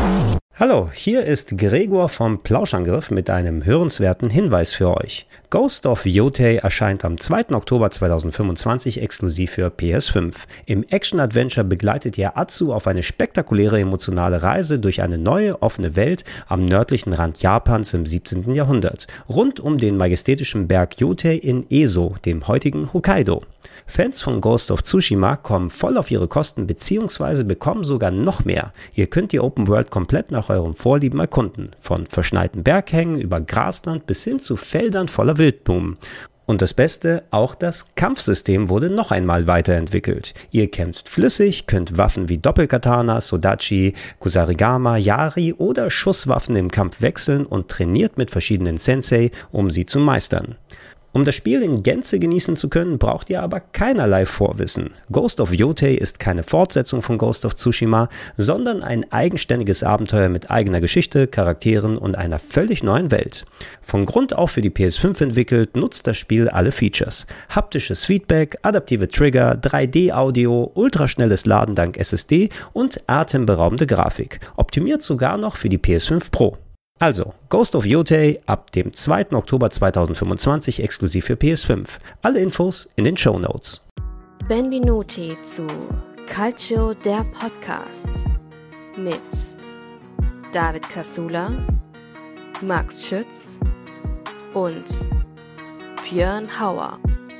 Hallo, hier ist Gregor vom Plauschangriff mit einem hörenswerten Hinweis für euch. Ghost of Yotei erscheint am 2. Oktober 2025 exklusiv für PS5. Im Action-Adventure begleitet ihr Atsu auf eine spektakuläre emotionale Reise durch eine neue, offene Welt am nördlichen Rand Japans im 17. Jahrhundert, rund um den majestätischen Berg Yotei in Eso, dem heutigen Hokkaido. Fans von Ghost of Tsushima kommen voll auf ihre Kosten bzw. bekommen sogar noch mehr. Ihr könnt die Open World komplett nach euren Vorlieben erkunden, von verschneiten Berghängen über Grasland bis hin zu Feldern voller Wildblumen. Und das Beste, auch das Kampfsystem wurde noch einmal weiterentwickelt. Ihr kämpft flüssig, könnt Waffen wie Doppelkatana, Sodachi, Kusarigama, Yari oder Schusswaffen im Kampf wechseln und trainiert mit verschiedenen Sensei, um sie zu meistern. Um das Spiel in Gänze genießen zu können, braucht ihr aber keinerlei Vorwissen. Ghost of Yotei ist keine Fortsetzung von Ghost of Tsushima, sondern ein eigenständiges Abenteuer mit eigener Geschichte, Charakteren und einer völlig neuen Welt. Von Grund auf für die PS5 entwickelt, nutzt das Spiel alle Features. Haptisches Feedback, adaptive Trigger, 3D-Audio, ultraschnelles Laden dank SSD und atemberaubende Grafik. Optimiert sogar noch für die PS5 Pro. Also, Ghost of Yotei ab dem 2. Oktober 2025 exklusiv für PS5. Alle Infos in den Shownotes. Benvenuti zu Calcio, der Podcast mit David Casula, Max Schütz und Björn Hauer.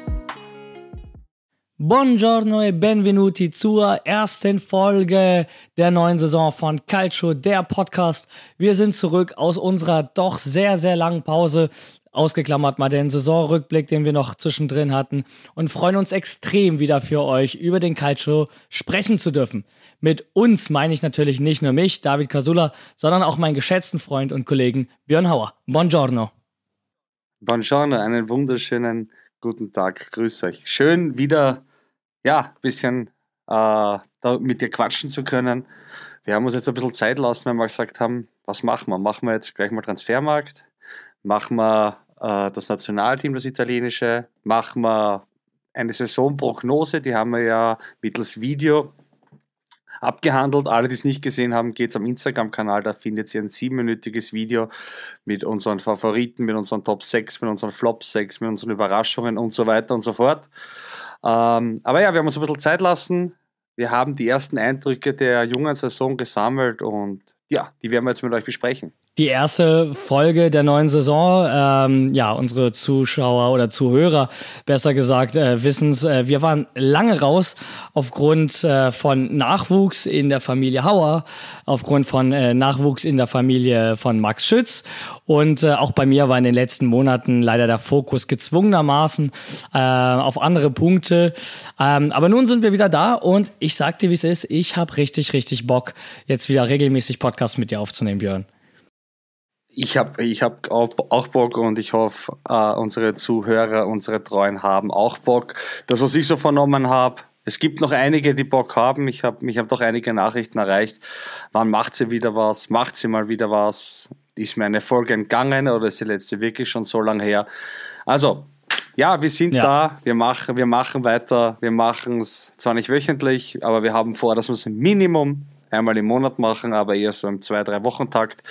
Buongiorno e benvenuti zur ersten Folge der neuen Saison von Calcio, der Podcast. Wir sind zurück aus unserer doch sehr, sehr langen Pause, ausgeklammert mal den Saisonrückblick, den wir noch zwischendrin hatten, und freuen uns extrem wieder für euch über den Calcio sprechen zu dürfen. Mit uns meine ich natürlich nicht nur mich, David Casula, sondern auch meinen geschätzten Freund und Kollegen Björn Hauer. Buongiorno. Buongiorno, einen wunderschönen guten Tag, grüß euch. Schön wieder ein bisschen da mit dir quatschen zu können. Wir haben uns jetzt ein bisschen Zeit lassen, weil wir gesagt haben, was machen wir? Machen wir jetzt gleich mal Transfermarkt? Machen wir das Nationalteam, das italienische? Machen wir eine Saisonprognose? Die haben wir ja mittels Video abgehandelt. Alle, die es nicht gesehen haben, geht's am Instagram-Kanal, da findet ihr ein 7-minütiges Video mit unseren Favoriten, mit unseren Top 6, mit unseren Flop 6, mit unseren Überraschungen und so weiter und so fort. Aber ja, wir haben uns ein bisschen Zeit lassen. Wir haben die ersten Eindrücke der jungen Saison gesammelt und ja, die werden wir jetzt mit euch besprechen. Die erste Folge der neuen Saison, unsere Zuschauer oder Zuhörer, besser gesagt, wissen's, wir waren lange raus aufgrund von Nachwuchs in der Familie Hauer, aufgrund von Nachwuchs in der Familie von Max Schütz und auch bei mir war in den letzten Monaten leider der Fokus gezwungenermaßen auf andere Punkte. Aber nun sind wir wieder da und ich sag dir, wie es ist, ich habe richtig, richtig Bock, jetzt wieder regelmäßig Podcasts mit dir aufzunehmen, Björn. Ich hab auch Bock und ich hoffe, unsere Zuhörer, unsere Treuen haben auch Bock. Das, was ich so vernommen habe, es gibt noch einige, die Bock haben. Mich haben doch einige Nachrichten erreicht. Wann macht sie wieder was? Macht sie mal wieder was? Ist mir eine Folge entgangen oder ist die letzte wirklich schon so lange her? Also, ja, wir sind da. Wir machen weiter. Wir machen es zwar nicht wöchentlich, aber wir haben vor, dass wir es im Minimum einmal im Monat machen, aber eher so im 2-3-Wochen-Takt.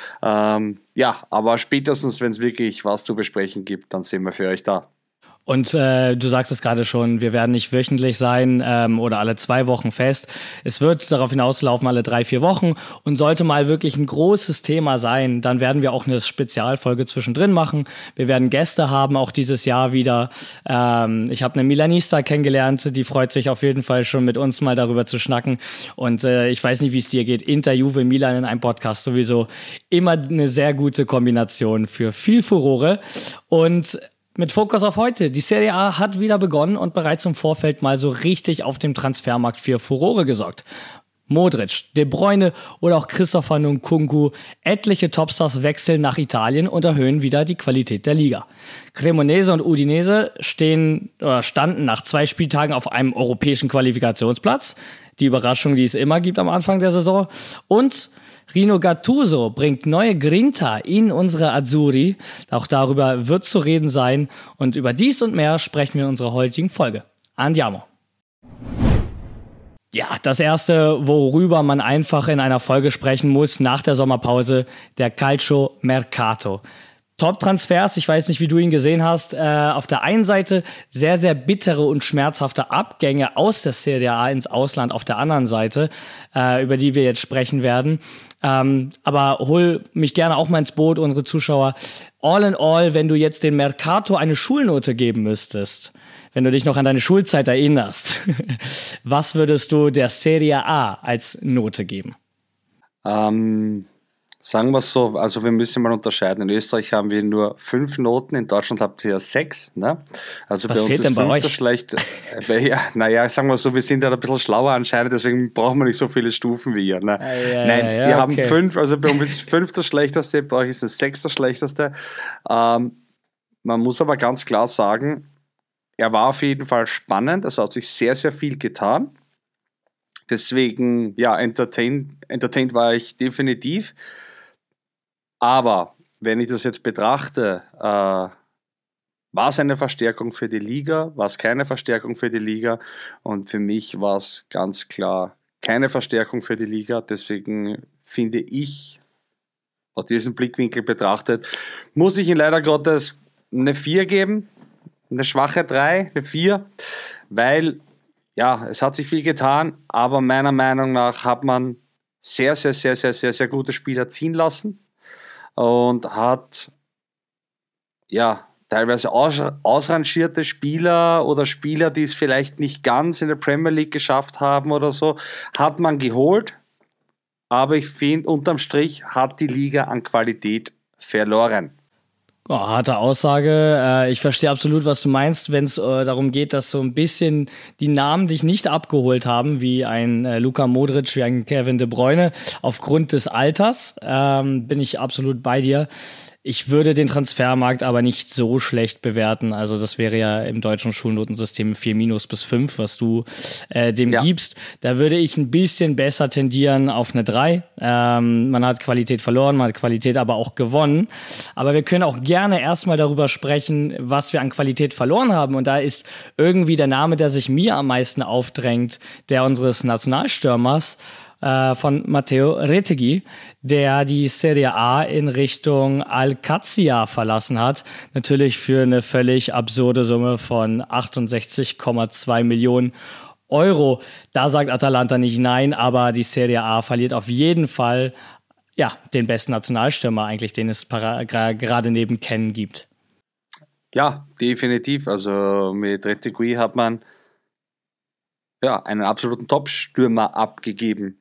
Aber spätestens, wenn es wirklich was zu besprechen gibt, dann sind wir für euch da. Und du sagst es gerade schon, wir werden nicht wöchentlich sein oder alle 2 Wochen fest. Es wird darauf hinauslaufen, alle 3-4 Wochen. Und sollte mal wirklich ein großes Thema sein, dann werden wir auch eine Spezialfolge zwischendrin machen. Wir werden Gäste haben, auch dieses Jahr wieder. Ich habe eine Milanista kennengelernt, die freut sich auf jeden Fall schon mit uns mal darüber zu schnacken. Und ich weiß nicht, wie es dir geht. Inter, Juve, Milan in einem Podcast sowieso immer eine sehr gute Kombination für viel Furore. Und mit Fokus auf heute. Die Serie A hat wieder begonnen und bereits im Vorfeld mal so richtig auf dem Transfermarkt für Furore gesorgt. Modric, De Bruyne oder auch Christopher Nkunku, etliche Topstars wechseln nach Italien und erhöhen wieder die Qualität der Liga. Cremonese und Udinese standen nach 2 Spieltagen auf einem europäischen Qualifikationsplatz. Die Überraschung, die es immer gibt am Anfang der Saison. Und Rino Gattuso bringt neue Grinta in unsere Azzurri. Auch darüber wird zu reden sein. Und über dies und mehr sprechen wir in unserer heutigen Folge. Andiamo! Ja, das Erste, worüber man einfach in einer Folge sprechen muss nach der Sommerpause, der Calcio Mercato. Top-Transfers, ich weiß nicht, wie du ihn gesehen hast, auf der einen Seite sehr, sehr bittere und schmerzhafte Abgänge aus der Serie A ins Ausland auf der anderen Seite, über die wir jetzt sprechen werden. Aber hol mich gerne auch mal ins Boot, unsere Zuschauer. All in all, wenn du jetzt dem Mercato eine Schulnote geben müsstest, wenn du dich noch an deine Schulzeit erinnerst, was würdest du der Serie A als Note geben? Sagen wir es so, also wir müssen mal unterscheiden. In Österreich haben wir nur 5 Noten, in Deutschland habt ihr ja 6. Ne? Also was bei uns fehlt ist denn bei 5. euch? schlecht. Naja, sagen wir so, wir sind ja ein bisschen schlauer anscheinend, deswegen brauchen wir nicht so viele Stufen wie ihr. Ne? Nein, wir haben 5, also bei uns ist 5. das schlechteste, bei euch ist es 6. das schlechteste. Man muss aber ganz klar sagen, er war auf jeden Fall spannend, es hat sich sehr, sehr viel getan. Deswegen, ja, entertained war ich definitiv. Aber wenn ich das jetzt betrachte, war es eine Verstärkung für die Liga, war es keine Verstärkung für die Liga, und für mich war es ganz klar keine Verstärkung für die Liga. Deswegen finde ich, aus diesem Blickwinkel betrachtet, muss ich ihm leider Gottes eine 4 geben, eine schwache 3, eine 4, weil ja, es hat sich viel getan, aber meiner Meinung nach hat man sehr, sehr, sehr, sehr, sehr, sehr gute Spieler ziehen lassen. Und hat ja teilweise ausrangierte Spieler oder Spieler, die es vielleicht nicht ganz in der Premier League geschafft haben oder so, hat man geholt. Aber ich finde, unterm Strich hat die Liga an Qualität verloren. Oh, harte Aussage. Ich verstehe absolut, was du meinst, wenn es darum geht, dass so ein bisschen die Namen dich nicht abgeholt haben, wie ein Luka Modric, wie ein Kevin De Bruyne, aufgrund des Alters. Bin ich absolut bei dir. Ich würde den Transfermarkt aber nicht so schlecht bewerten. Also das wäre ja im deutschen Schulnotensystem 4- bis 5, was du dem gibst. Da würde ich ein bisschen besser tendieren auf eine 3. Man hat Qualität verloren, man hat Qualität aber auch gewonnen. Aber wir können auch gerne erstmal darüber sprechen, was wir an Qualität verloren haben. Und da ist irgendwie der Name, der sich mir am meisten aufdrängt, der unseres Nationalstürmers, von Matteo Retegui, der die Serie A in Richtung Al-Qadsiya verlassen hat. Natürlich für eine völlig absurde Summe von 68,2 Millionen Euro. Da sagt Atalanta nicht nein, aber die Serie A verliert auf jeden Fall den besten Nationalstürmer eigentlich, den es gerade neben Ken gibt. Ja, definitiv. Also mit Retegui hat man einen absoluten Top-Stürmer abgegeben.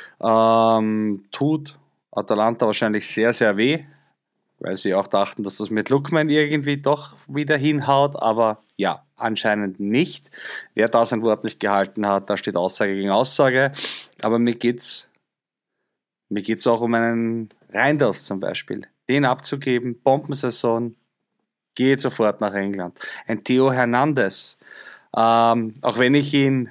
Tut Atalanta wahrscheinlich sehr, sehr weh, weil sie auch dachten, dass das mit Lookman irgendwie doch wieder hinhaut, aber ja, anscheinend nicht. Wer da sein Wort nicht gehalten hat, da steht Aussage gegen Aussage, aber mir geht's auch um einen Reinders zum Beispiel. Den abzugeben, Bombensaison, geht sofort nach England. Ein Theo Hernandez, auch wenn ich ihn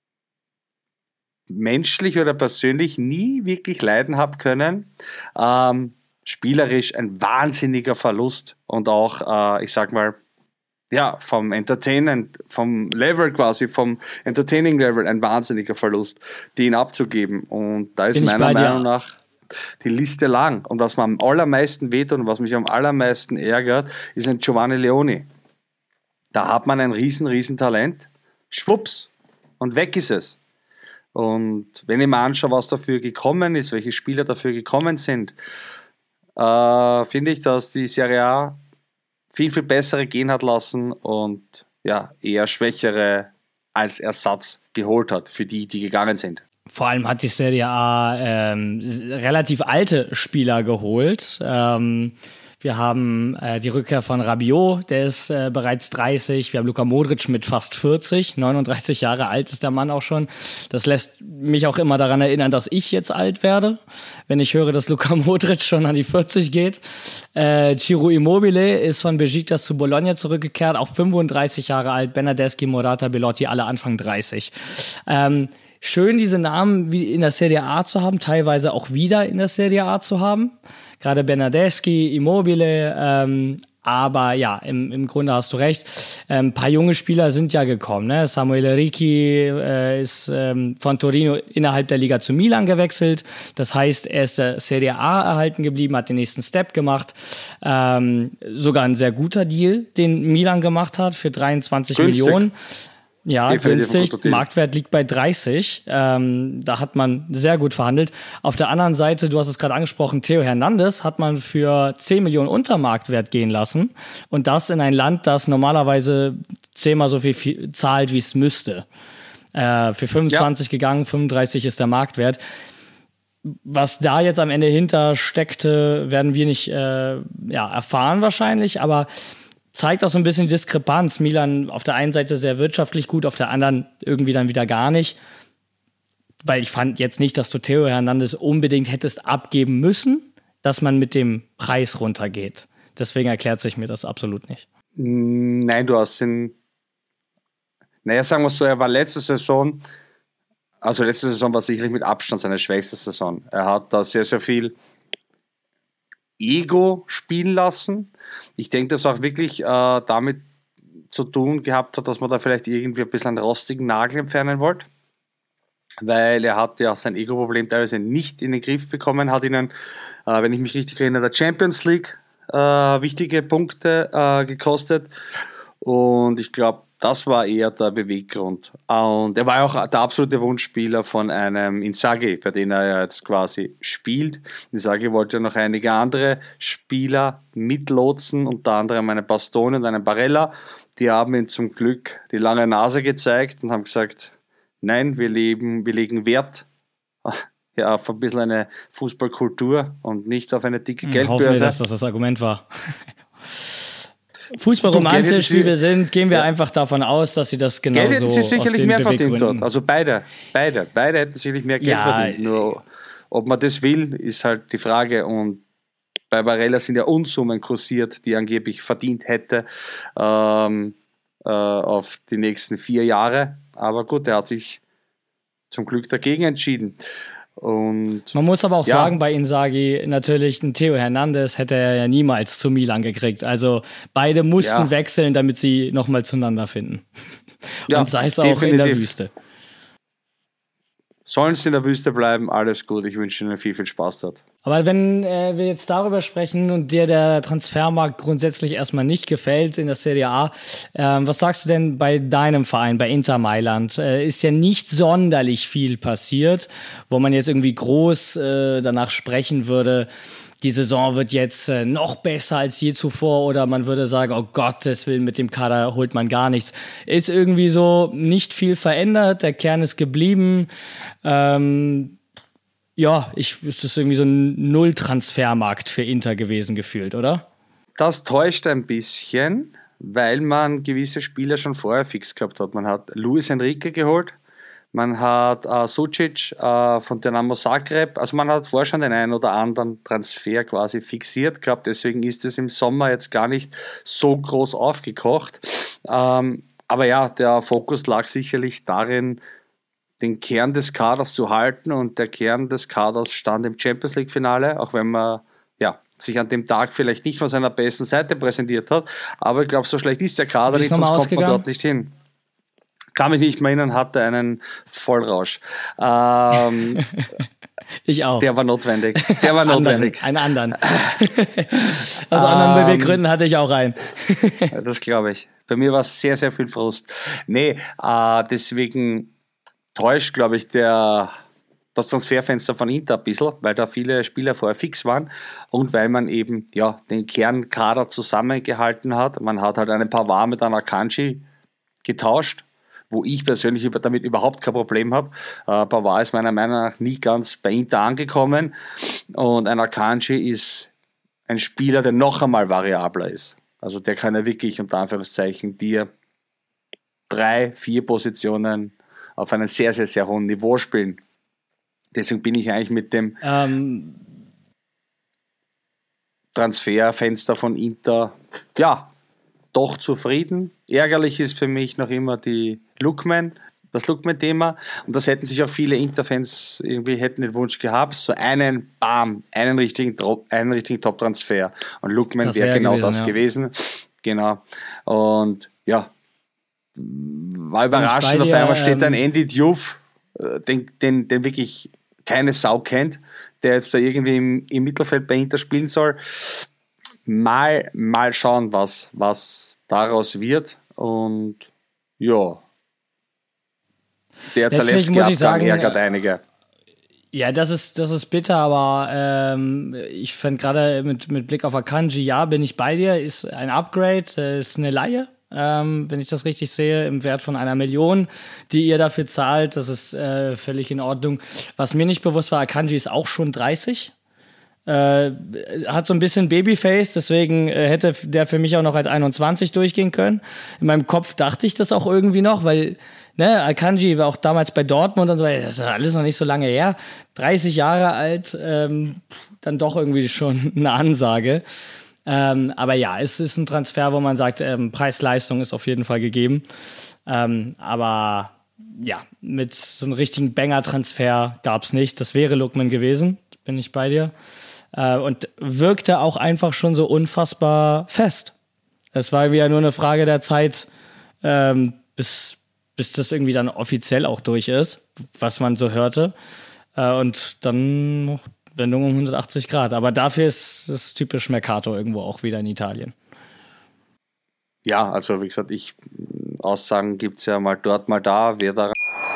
menschlich oder persönlich nie wirklich leiden habe können, spielerisch ein wahnsinniger Verlust und auch, ich sag mal, vom Entertainment, vom Level quasi, vom Entertaining-Level ein wahnsinniger Verlust, den abzugeben. Und da ist meiner Meinung nach die Liste lang. Und was mir am allermeisten wehtut und was mich am allermeisten ärgert, ist ein Giovanni Leoni. Da hat man ein riesen Talent, schwupps, und weg ist es. Und wenn ich mir anschaue, was dafür gekommen ist, welche Spieler dafür gekommen sind, finde ich, dass die Serie A viel bessere gehen hat lassen und eher schwächere als Ersatz geholt hat für die gegangen sind. Vor allem hat die Serie A relativ alte Spieler geholt. Wir haben die Rückkehr von Rabiot, der ist bereits 30. Wir haben Luka Modric mit fast 40. 39 Jahre alt ist der Mann auch schon. Das lässt mich auch immer daran erinnern, dass ich jetzt alt werde, wenn ich höre, dass Luka Modric schon an die 40 geht. Ciro Immobile ist von Besiktas zu Bologna zurückgekehrt, auch 35 Jahre alt. Bernardeschi, Morata, Belotti, alle Anfang 30. Schön, diese Namen wie in der Serie A zu haben, teilweise auch wieder in der Serie A zu haben. Gerade Bernardeschi, Immobile, Aber ja, im Grunde hast du recht. Ein paar junge Spieler sind ja gekommen. Ne? Samuele Ricci ist von Torino innerhalb der Liga zu Milan gewechselt. Das heißt, er ist der Serie A erhalten geblieben, hat den nächsten Step gemacht. Sogar ein sehr guter Deal, den Milan gemacht hat für 23 Millionen. Ja, definitiv günstig. Marktwert liegt bei 30. Da hat man sehr gut verhandelt. Auf der anderen Seite, du hast es gerade angesprochen, Theo Hernandez hat man für 10 Millionen unter Marktwert gehen lassen. Und das in ein Land, das normalerweise 10-mal so viel zahlt, wie es müsste. Für 25 gegangen, 35 ist der Marktwert. Was da jetzt am Ende hinter steckte, werden wir nicht erfahren wahrscheinlich, aber zeigt auch so ein bisschen Diskrepanz. Milan auf der einen Seite sehr wirtschaftlich gut, auf der anderen irgendwie dann wieder gar nicht. Weil ich fand jetzt nicht, dass du Theo Hernandez unbedingt hättest abgeben müssen, dass man mit dem Preis runtergeht. Deswegen erklärt sich mir das absolut nicht. Nein, du hast ihn... Naja, sagen wir so, er war letzte Saison war sicherlich mit Abstand seine schwächste Saison. Er hat da sehr, sehr viel Ego spielen lassen. Ich denke, dass auch wirklich damit zu tun gehabt hat, dass man da vielleicht irgendwie ein bisschen einen rostigen Nagel entfernen wollte. Weil er hat ja sein Ego-Problem teilweise nicht in den Griff bekommen, hat ihnen, wenn ich mich richtig erinnere, der Champions League wichtige Punkte gekostet. Und ich glaube, das war eher der Beweggrund. Und er war ja auch der absolute Wunschspieler von einem Inzaghi, bei dem er ja jetzt quasi spielt. Inzaghi wollte ja noch einige andere Spieler mitlotsen, unter anderem einen Bastoni und einen Barella. Die haben ihm zum Glück die lange Nase gezeigt und haben gesagt, nein, wir legen Wert auf ein bisschen eine Fußballkultur und nicht auf eine dicke Geldbörse. Hoffen wir, dass das Argument war. Fußballromantisch, wie wir sind, gehen wir einfach davon aus, dass sie das genauso Geld hätten sie sicherlich mehr verdient dort. Also beide hätten sicherlich mehr Geld verdient. Nur ob man das will, ist halt die Frage. Und bei Barella sind ja Unsummen kursiert, die er angeblich verdient hätte auf die nächsten 4 Jahre. Aber gut, er hat sich zum Glück dagegen entschieden. Und man muss aber auch sagen, bei Inzaghi natürlich ein Theo Hernandez hätte er ja niemals zu Milan gekriegt. Also beide mussten wechseln, damit sie nochmal zueinander finden. Und sei es auch in der Wüste. Sollen sie in der Wüste bleiben, alles gut. Ich wünsche ihnen viel, viel Spaß dort. Aber wenn wir jetzt darüber sprechen und dir der Transfermarkt grundsätzlich erstmal nicht gefällt in der Serie A, was sagst du denn bei deinem Verein, bei Inter Mailand? Ist ja nicht sonderlich viel passiert, wo man jetzt irgendwie groß danach sprechen würde, die Saison wird jetzt noch besser als je zuvor, oder man würde sagen, oh Gottes Willen, mit dem Kader holt man gar nichts. Ist irgendwie so nicht viel verändert, der Kern ist geblieben. Ist das irgendwie so ein Null-Transfermarkt für Inter gewesen gefühlt, oder? Das täuscht ein bisschen, weil man gewisse Spieler schon vorher fix gehabt hat. Man hat Luis Enrique geholt, man hat Sucic von Dinamo Zagreb, also man hat vorher schon den einen oder anderen Transfer quasi fixiert gehabt, deswegen ist es im Sommer jetzt gar nicht so groß aufgekocht. Aber ja, der Fokus lag sicherlich darin, den Kern des Kaders zu halten, und der Kern des Kaders stand im Champions League Finale, auch wenn man sich an dem Tag vielleicht nicht von seiner besten Seite präsentiert hat, aber ich glaube, so schlecht ist der Kader nicht, sonst kommt man dort nicht hin. Kann mich nicht mehr erinnern, hatte einen Vollrausch. Ich auch. Der war notwendig. Einen anderen. Aus anderen Beweggründen hatte ich auch einen. Das glaube ich. Bei mir war es sehr, sehr viel Frust. Deswegen täuscht, glaube ich, das Transferfenster von Inter ein bisschen, weil da viele Spieler vorher fix waren und weil man eben den Kernkader zusammengehalten hat. Man hat halt einen Pavard mit einer Akanji getauscht, wo ich persönlich damit überhaupt kein Problem habe. Pavard ist meiner Meinung nach nie ganz bei Inter angekommen, und ein Akanji ist ein Spieler, der noch einmal variabler ist. Also der kann ja wirklich unter Anführungszeichen dir 3-4 Positionen auf einem sehr, sehr, sehr hohen Niveau spielen. Deswegen bin ich eigentlich mit dem Transferfenster von Inter doch zufrieden. Ärgerlich ist für mich noch immer die Lookman, das Lookman-Thema. Und das hätten sich auch viele Inter-Fans irgendwie hätten den Wunsch gehabt, so einen richtigen Top-Transfer. Und Lookman wäre genau gewesen, das gewesen. Genau. Und ja, war überraschend. Auf einmal steht ein Andy Diouf, den wirklich keine Sau kennt, der jetzt da irgendwie im Mittelfeld bei Inter spielen soll. Mal schauen, was daraus wird. Und ja, der Zalewski-Abgang ärgert einige. Ja, das ist bitter, aber ich fand gerade mit Blick auf Akanji, ja, bin ich bei dir, ist ein Upgrade, ist eine Leihe, wenn ich das richtig sehe, im Wert von 1 Million, die ihr dafür zahlt, das ist völlig in Ordnung. Was mir nicht bewusst war, Akanji ist auch schon 30, hat so ein bisschen Babyface, deswegen hätte der für mich auch noch als 21 durchgehen können. In meinem Kopf dachte ich das auch irgendwie noch, weil Akanji war auch damals bei Dortmund und so, das ist alles noch nicht so lange her. 30 Jahre alt, dann doch irgendwie schon eine Ansage. Aber ja, es ist ein Transfer, wo man sagt, Preis-Leistung ist auf jeden Fall gegeben. Aber ja, mit so einem richtigen Banger-Transfer gab's nicht. Das wäre Lookman gewesen, bin ich bei dir. Und wirkte auch einfach schon so unfassbar fest. Es war ja nur eine Frage der Zeit, bis das irgendwie dann offiziell auch durch ist, was man so hörte. Und dann Wendung um 180 Grad. Aber dafür ist es typisch Mercato irgendwo auch wieder in Italien. Ja, also wie gesagt, Aussagen gibt es ja mal dort, mal da. Wer da.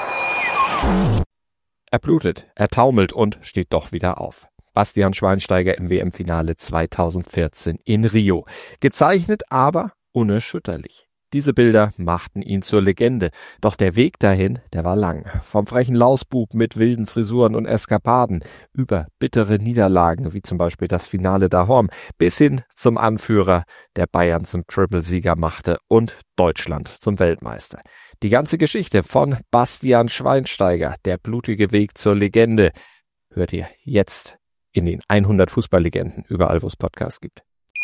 Er blutet, er taumelt und steht doch wieder auf. Bastian Schweinsteiger im WM-Finale 2014 in Rio. Gezeichnet, aber unerschütterlich. Diese Bilder machten ihn zur Legende. Doch der Weg dahin, der war lang. Vom frechen Lausbub mit wilden Frisuren und Eskapaden über bittere Niederlagen, wie zum Beispiel das Finale Dahorm, bis hin zum Anführer, der Bayern zum Triple-Sieger machte und Deutschland zum Weltmeister. Die ganze Geschichte von Bastian Schweinsteiger, der blutige Weg zur Legende, hört ihr jetzt in den 100 Fußballlegenden, überall wo es Podcasts gibt.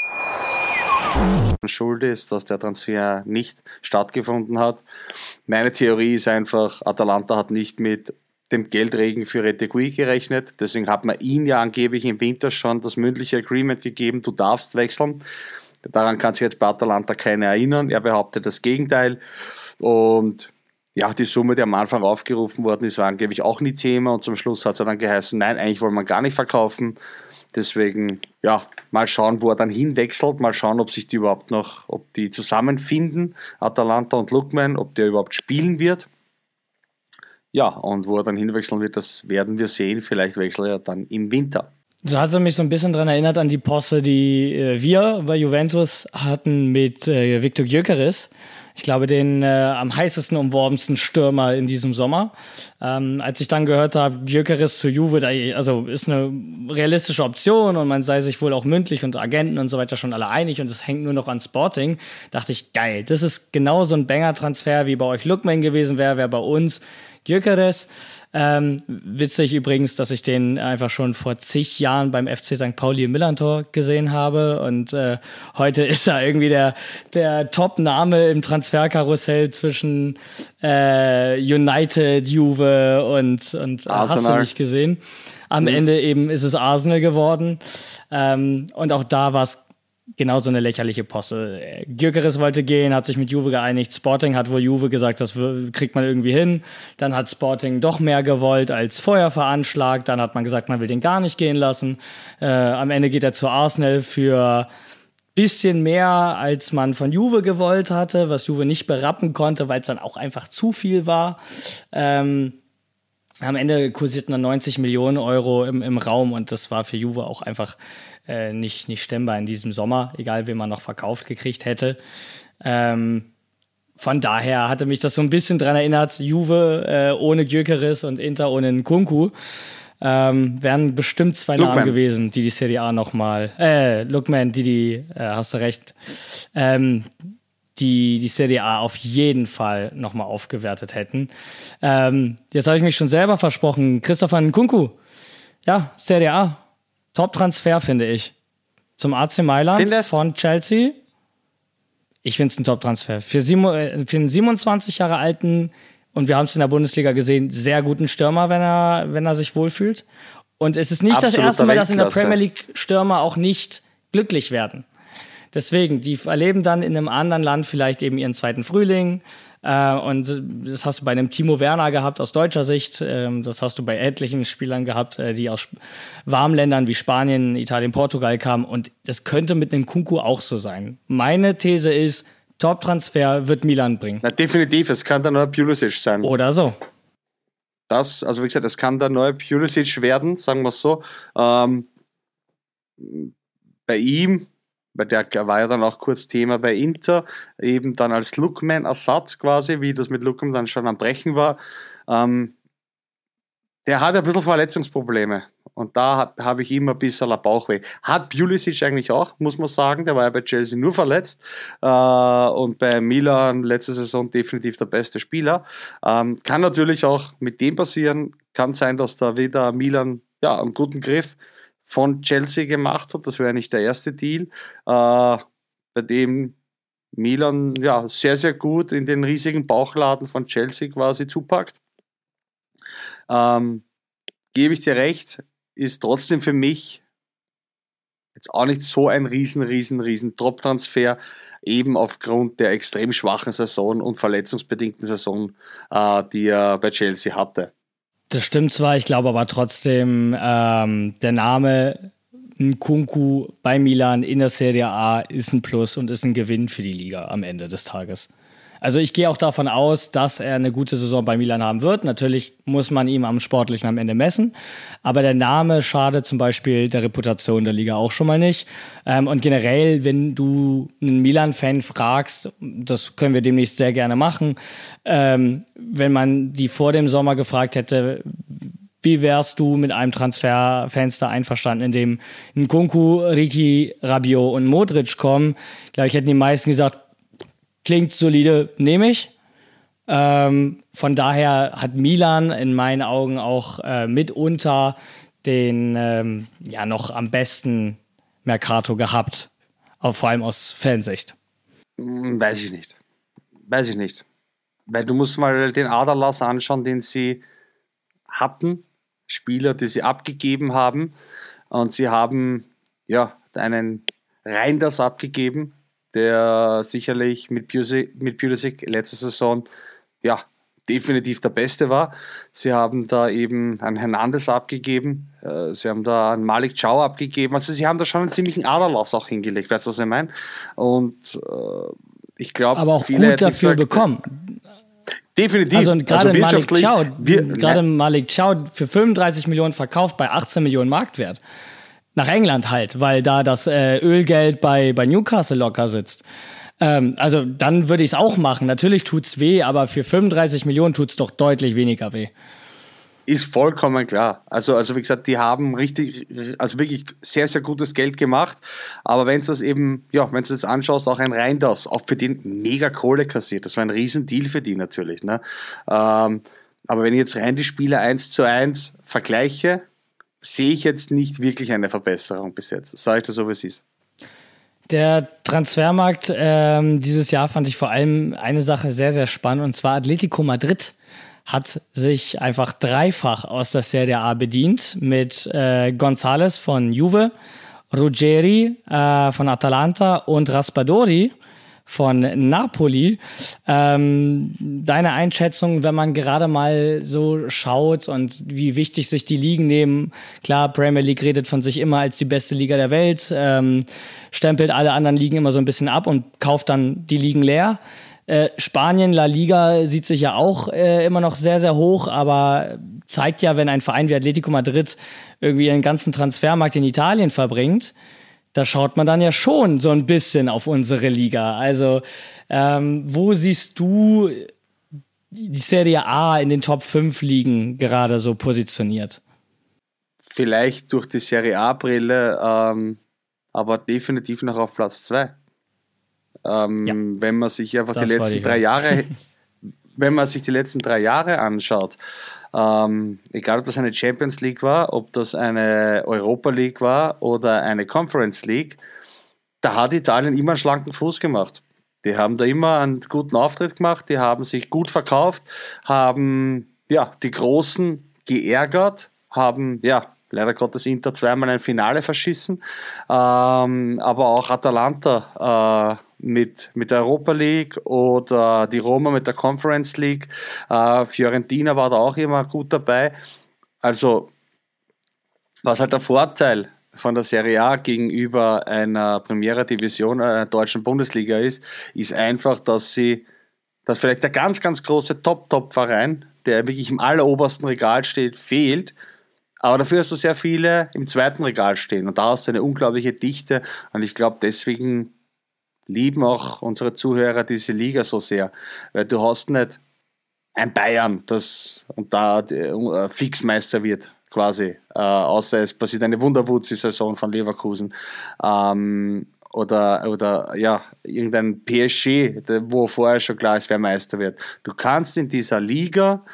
Schuld ist, dass der Transfer nicht stattgefunden hat. Meine Theorie ist einfach, Atalanta hat nicht mit dem Geldregen für Retegui gerechnet. Deswegen hat man ihn ja angeblich im Winter schon das mündliche Agreement gegeben, du darfst wechseln. Daran kann sich jetzt bei Atalanta keiner erinnern. Er behauptet das Gegenteil. Und ja, die Summe, die am Anfang aufgerufen worden ist, war angeblich auch nie Thema. Und zum Schluss hat es dann geheißen, nein, eigentlich wollen wir gar nicht verkaufen. Deswegen, ja, mal schauen, wo er dann hinwechselt, mal schauen, ob die zusammenfinden, Atalanta und Lookman, ob der überhaupt spielen wird. Ja, und wo er dann hinwechseln wird, das werden wir sehen. Vielleicht wechselt er dann im Winter. So hat es mich so ein bisschen daran erinnert an die Posse, die wir bei Juventus hatten mit Viktor Gyökeres. Ich glaube, den am heißesten umworbensten Stürmer in diesem Sommer. Als ich dann gehört habe, Gyökeres zu Juve, also ist eine realistische Option und man sei sich wohl auch mündlich und Agenten und so weiter schon alle einig und es hängt nur noch an Sporting, dachte ich, geil, das ist genau so ein Banger-Transfer, wie bei euch Lookman gewesen wäre bei uns Gyökeres. Witzig übrigens, dass ich den einfach schon vor zig Jahren beim FC St. Pauli im Millantor gesehen habe und heute ist er irgendwie der Top-Name im Transferkarussell zwischen United, Juve und hast du nicht gesehen. Am Ende eben ist es Arsenal geworden und auch da war es genauso eine lächerliche Posse. Gyökeres wollte gehen, hat sich mit Juve geeinigt. Sporting hat wohl Juve gesagt, das kriegt man irgendwie hin. Dann hat Sporting doch mehr gewollt als vorher veranschlagt. Dann hat man gesagt, man will den gar nicht gehen lassen. Am Ende geht er zu Arsenal für bisschen mehr, als man von Juve gewollt hatte, was Juve nicht berappen konnte, weil es dann auch einfach zu viel war. Am Ende kursierten dann 90 Millionen Euro im Raum und das war für Juve auch einfach nicht stemmbar in diesem Sommer, egal wen man noch verkauft gekriegt hätte. Von daher hatte mich das so ein bisschen dran erinnert, Juve ohne Gyökeres und Inter ohne Nkunku wären bestimmt zwei Namen gewesen, die Serie A nochmal, Lookman, hast du recht, die Serie A auf jeden Fall nochmal aufgewertet hätten. Jetzt habe ich mich schon selber versprochen. Christopher Nkunku. Ja, Serie A. Top-Transfer, finde ich. Zum AC Mailand von Chelsea. Ich finde es ein Top-Transfer. Für einen 27 Jahre alten, und wir haben es in der Bundesliga gesehen, sehr guten Stürmer, wenn er sich wohlfühlt. Und es ist nicht das erste Mal, dass in der Premier League Stürmer auch nicht glücklich werden. Deswegen, die erleben dann in einem anderen Land vielleicht eben ihren zweiten Frühling. Und das hast du bei einem Timo Werner gehabt aus deutscher Sicht. Das hast du bei etlichen Spielern gehabt, die aus Warmländern wie Spanien, Italien, Portugal kamen. Und das könnte mit einem Nkunku auch so sein. Meine These ist, Top-Transfer wird Milan bringen. Na, definitiv, es kann der neue Pulisic sein. Oder so. Also wie gesagt, es kann der neue Pulisic werden, sagen wir es so. Bei ihm, weil der war ja dann auch kurz Thema bei Inter, eben dann als Lookman-Ersatz quasi, wie das mit Lookman dann schon am Brechen war. Der hat ein bisschen Verletzungsprobleme und da habe ich immer ein bisschen Bauchweh. Hat Pulisic eigentlich auch, muss man sagen, der war ja bei Chelsea nur verletzt und bei Milan letzte Saison definitiv der beste Spieler. Kann natürlich auch mit dem passieren, kann sein, dass da wieder Milan einen guten Griff von Chelsea gemacht hat. Das wäre nicht der erste Deal, bei dem Milan sehr, sehr gut in den riesigen Bauchladen von Chelsea quasi zupackt. Gebe ich dir recht, ist trotzdem für mich jetzt auch nicht so ein riesen Top-Transfer, eben aufgrund der extrem schwachen Saison und verletzungsbedingten Saison, die er bei Chelsea hatte. Das stimmt zwar, ich glaube aber trotzdem, der Name Nkunku bei Milan in der Serie A ist ein Plus und ist ein Gewinn für die Liga am Ende des Tages. Also ich gehe auch davon aus, dass er eine gute Saison bei Milan haben wird. Natürlich muss man ihm am Sportlichen am Ende messen, aber der Name schadet zum Beispiel der Reputation der Liga auch schon mal nicht. Und generell, wenn du einen Milan-Fan fragst, das können wir demnächst sehr gerne machen, wenn man die vor dem Sommer gefragt hätte, wie wärst du mit einem Transferfenster einverstanden, in dem Nkunku, Ricky, Rabiot und Modric kommen? Ich glaube, hätten die meisten gesagt, klingt solide, nehme ich. Von daher hat Milan in meinen Augen auch mitunter den noch am besten Mercato gehabt, auch vor allem aus Fansicht. Weiß ich nicht. Weil du musst mal den Aderlass anschauen, den sie hatten, Spieler, die sie abgegeben haben. Und sie haben einen Reinders abgegeben, der sicherlich mit Pulisic letzte Saison definitiv der Beste war. Sie haben da eben einen Hernandez abgegeben, sie haben da einen Malik Thiaw abgegeben, also sie haben da schon einen ziemlichen Aderlass auch hingelegt, weißt du, was ich meine? Und ich glaube, aber auch viele gut dafür bekommen. Definitiv. Also gerade Malik Thiaw für 35 Millionen verkauft bei 18 Millionen Marktwert. Nach England halt, weil da das Ölgeld bei Newcastle locker sitzt. Also dann würde ich es auch machen. Natürlich tut's weh, aber für 35 Millionen tut's doch deutlich weniger weh. Ist vollkommen klar. Also wie gesagt, die haben wirklich sehr, sehr gutes Geld gemacht. Aber wenn du das eben, wenn du das anschaust, auch ein Reinders, auch für den mega Kohle kassiert. Das war ein Riesendeal für die natürlich. Ne? Aber wenn ich jetzt rein die Spieler 1:1 vergleiche, sehe ich jetzt nicht wirklich eine Verbesserung bis jetzt. Sage ich das so, wie es ist. Der Transfermarkt dieses Jahr fand ich vor allem eine Sache sehr, sehr spannend, und zwar Atletico Madrid hat sich einfach dreifach aus der Serie A bedient mit González von Juve, Ruggeri von Atalanta und Raspadori von Napoli. Deine Einschätzung, wenn man gerade mal so schaut und wie wichtig sich die Ligen nehmen. Klar, Premier League redet von sich immer als die beste Liga der Welt, stempelt alle anderen Ligen immer so ein bisschen ab und kauft dann die Ligen leer. Spanien, La Liga sieht sich ja auch immer noch sehr, sehr hoch, aber zeigt ja, wenn ein Verein wie Atletico Madrid irgendwie ihren ganzen Transfermarkt in Italien verbringt, da schaut man dann ja schon so ein bisschen auf unsere Liga. Also wo siehst du die Serie A in den Top 5 Ligen gerade so positioniert? Vielleicht durch die Serie A-Brille, aber definitiv noch auf Platz 2. Wenn man sich einfach die letzten 3 Jahre, wenn man sich die letzten 3 Jahre anschaut, egal ob das eine Champions League war, ob das eine Europa League war oder eine Conference League, da hat Italien immer einen schlanken Fuß gemacht. Die haben da immer einen guten Auftritt gemacht, die haben sich gut verkauft, haben die Großen geärgert, haben leider Gottes Inter zweimal ein Finale verschissen, aber auch Atalanta mit der Europa League oder die Roma mit der Conference League. Fiorentina war da auch immer gut dabei. Also was halt der Vorteil von der Serie A gegenüber einer Primera Division, einer deutschen Bundesliga ist einfach, dass vielleicht der ganz, ganz große Top-Verein, der wirklich im allerobersten Regal steht, fehlt. Aber dafür hast du sehr viele im zweiten Regal stehen. Und da hast du eine unglaubliche Dichte. Und ich glaube, deswegen lieben auch unsere Zuhörer diese Liga so sehr. Weil du hast nicht ein Bayern, das und da Fixmeister wird, quasi. Außer es passiert eine Wunderwurzel-Saison von Leverkusen. Oder irgendein PSG, wo vorher schon klar ist, wer Meister wird. Du kannst in dieser Liga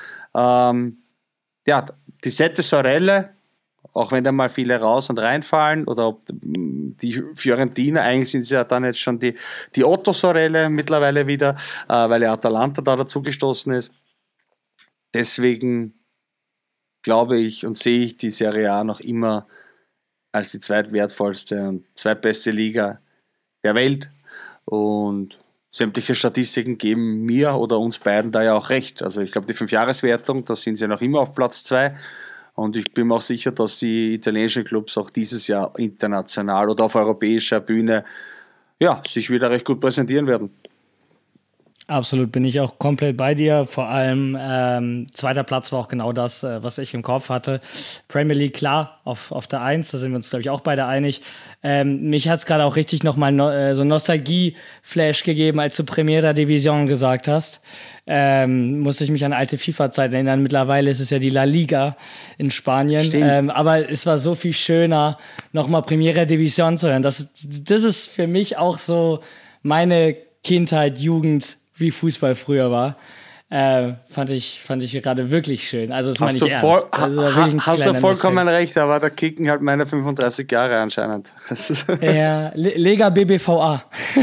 die Sette Sorelle, auch wenn da mal viele raus und reinfallen, oder ob die Fiorentina, eigentlich sind sie ja dann jetzt schon die Otto Sorelle mittlerweile wieder, weil der Atalanta da dazu gestoßen ist. Deswegen glaube ich und sehe ich die Serie A noch immer als die zweitwertvollste und zweitbeste Liga der Welt. Und sämtliche Statistiken geben mir oder uns beiden da ja auch recht. Also ich glaube, die 5-Jahres-Wertung, da sind sie ja noch immer auf Platz 2. Und ich bin mir auch sicher, dass die italienischen Clubs auch dieses Jahr international oder auf europäischer Bühne sich wieder recht gut präsentieren werden. Absolut, bin ich auch komplett bei dir. Vor allem zweiter Platz war auch genau das, was ich im Kopf hatte. Premier League, klar, auf der 1, da sind wir uns, glaube ich, auch beide einig. Mich hat es gerade auch richtig nochmal so Nostalgie-Flash gegeben, als du Primera Division gesagt hast. Musste ich mich an alte FIFA-Zeiten erinnern. Mittlerweile ist es ja die La Liga in Spanien. Aber es war so viel schöner, nochmal Primera Division zu hören. Das ist für mich auch so meine Kindheit, Jugend, wie Fußball früher war, fand ich gerade wirklich schön. Also das meine ich ernst. Hast du vollkommen recht, aber da kicken halt meine 35 Jahre anscheinend. Ja, Lega BBVA.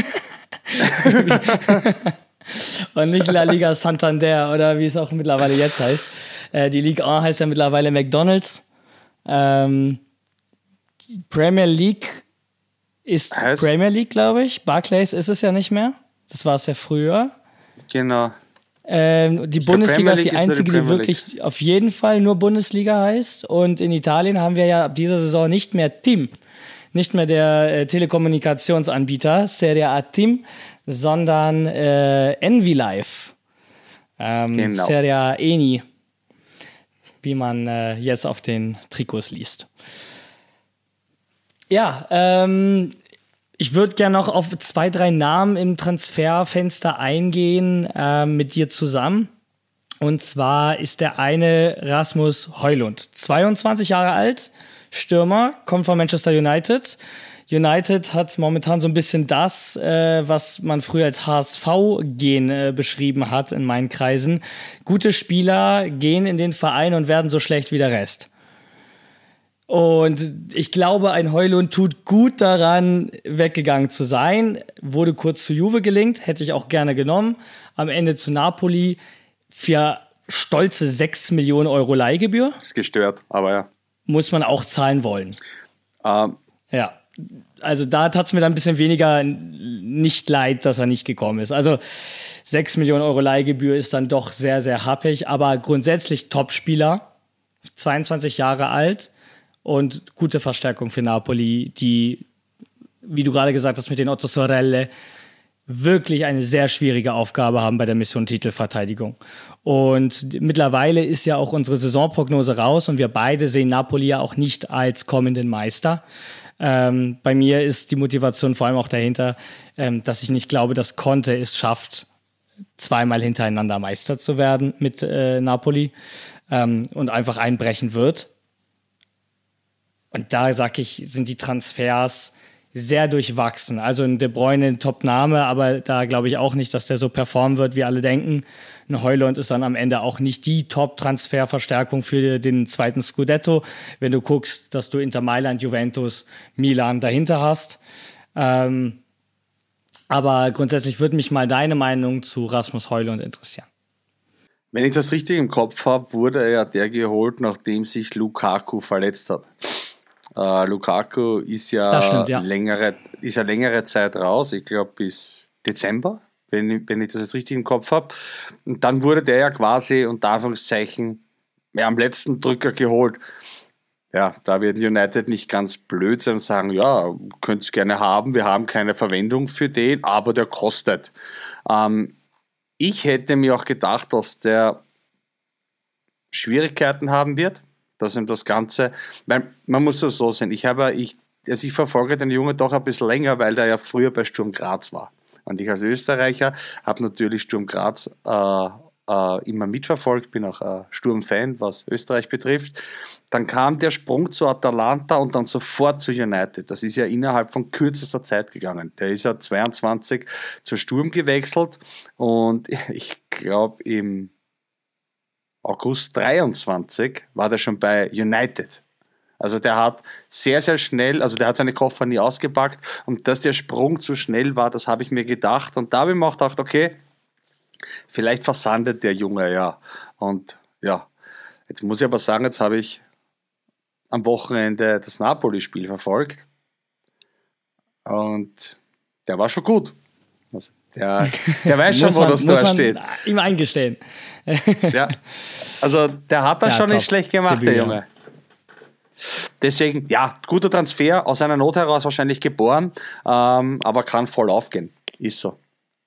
Und nicht La Liga Santander oder wie es auch mittlerweile jetzt heißt. Die Ligue 1 heißt ja mittlerweile McDonald's. Premier League ist Premier League, glaube ich. Barclays ist es ja nicht mehr. Das war es ja früher. Genau. Die Bundesliga ist die einzige, die wirklich auf jeden Fall nur Bundesliga heißt. Und in Italien haben wir ja ab dieser Saison nicht mehr TIM, nicht mehr der Telekommunikationsanbieter Serie A TIM, sondern Envy Live, genau. Serie A Eni, wie man jetzt auf den Trikots liest. Ja, ich würde gerne noch auf 2, 3 Namen im Transferfenster eingehen mit dir zusammen. Und zwar ist der eine Rasmus Højlund, 22 Jahre alt, Stürmer, kommt von Manchester United. United hat momentan so ein bisschen das, was man früher als HSV-Gen beschrieben hat in meinen Kreisen. Gute Spieler gehen in den Verein und werden so schlecht wie der Rest. Und ich glaube, ein Højlund tut gut daran, weggegangen zu sein. Wurde kurz zu Juve gelingt, hätte ich auch gerne genommen. Am Ende zu Napoli für stolze 6 Millionen Euro Leihgebühr. Ist gestört, aber ja. Muss man auch zahlen wollen. Ja, also da tat es mir dann ein bisschen weniger nicht leid, dass er nicht gekommen ist. Also 6 Millionen Euro Leihgebühr ist dann doch sehr, sehr happig. Aber grundsätzlich Topspieler, 22 Jahre alt. Und gute Verstärkung für Napoli, die, wie du gerade gesagt hast, mit den Otto Sorelle wirklich eine sehr schwierige Aufgabe haben bei der Mission Titelverteidigung. Und mittlerweile ist ja auch unsere Saisonprognose raus und wir beide sehen Napoli ja auch nicht als kommenden Meister. Bei mir ist die Motivation vor allem auch dahinter, dass ich nicht glaube, dass Conte es schafft, 2-mal hintereinander Meister zu werden mit Napoli und einfach einbrechen wird. Und da, sag ich, sind die Transfers sehr durchwachsen. Also ein De Bruyne ein Top-Name, aber da glaube ich auch nicht, dass der so performen wird, wie alle denken. Ein Højlund ist dann am Ende auch nicht die Top-Transferverstärkung für den zweiten Scudetto, wenn du guckst, dass du Inter Mailand, Juventus, Milan dahinter hast. Aber grundsätzlich würde mich mal deine Meinung zu Rasmus Højlund interessieren. Wenn ich das richtig im Kopf habe, wurde ja der geholt, nachdem sich Lukaku verletzt hat. Lukaku ist ja, stimmt, ja. längere Zeit raus, ich glaube bis Dezember, wenn ich das jetzt richtig im Kopf habe. Und dann wurde der ja quasi unter Anführungszeichen am letzten Drücker geholt. Ja, da wird United nicht ganz blöd sein und sagen, ja, könnt es gerne haben, wir haben keine Verwendung für den, aber der kostet. Ich hätte mir auch gedacht, dass der Schwierigkeiten haben wird, dass ihm das Ganze, weil man muss das so sehen, ich verfolge den Jungen doch ein bisschen länger, weil der ja früher bei Sturm Graz war. Und ich als Österreicher habe natürlich Sturm Graz immer mitverfolgt, bin auch Sturm-Fan, was Österreich betrifft. Dann kam der Sprung zu Atalanta und dann sofort zu United. Das ist ja innerhalb von kürzester Zeit gegangen. Der ist ja 22 zu Sturm gewechselt und ich glaube im August 23 war der schon bei United. Also der hat sehr, sehr schnell, also der hat seine Koffer nie ausgepackt und dass der Sprung zu schnell war, das habe ich mir gedacht und da habe ich mir auch gedacht, okay, vielleicht versandet der Junge, ja. Und ja, jetzt muss ich aber sagen, jetzt habe ich am Wochenende das Napoli-Spiel verfolgt und der war schon gut. Also der weiß schon, wo das Tor steht. Ihm eingestehen. Ja, also der hat das schon top. nicht schlecht gemacht, Debüt, der Junge. Deswegen, ja, guter Transfer, aus einer Not heraus wahrscheinlich geboren, aber kann voll aufgehen. Ist so.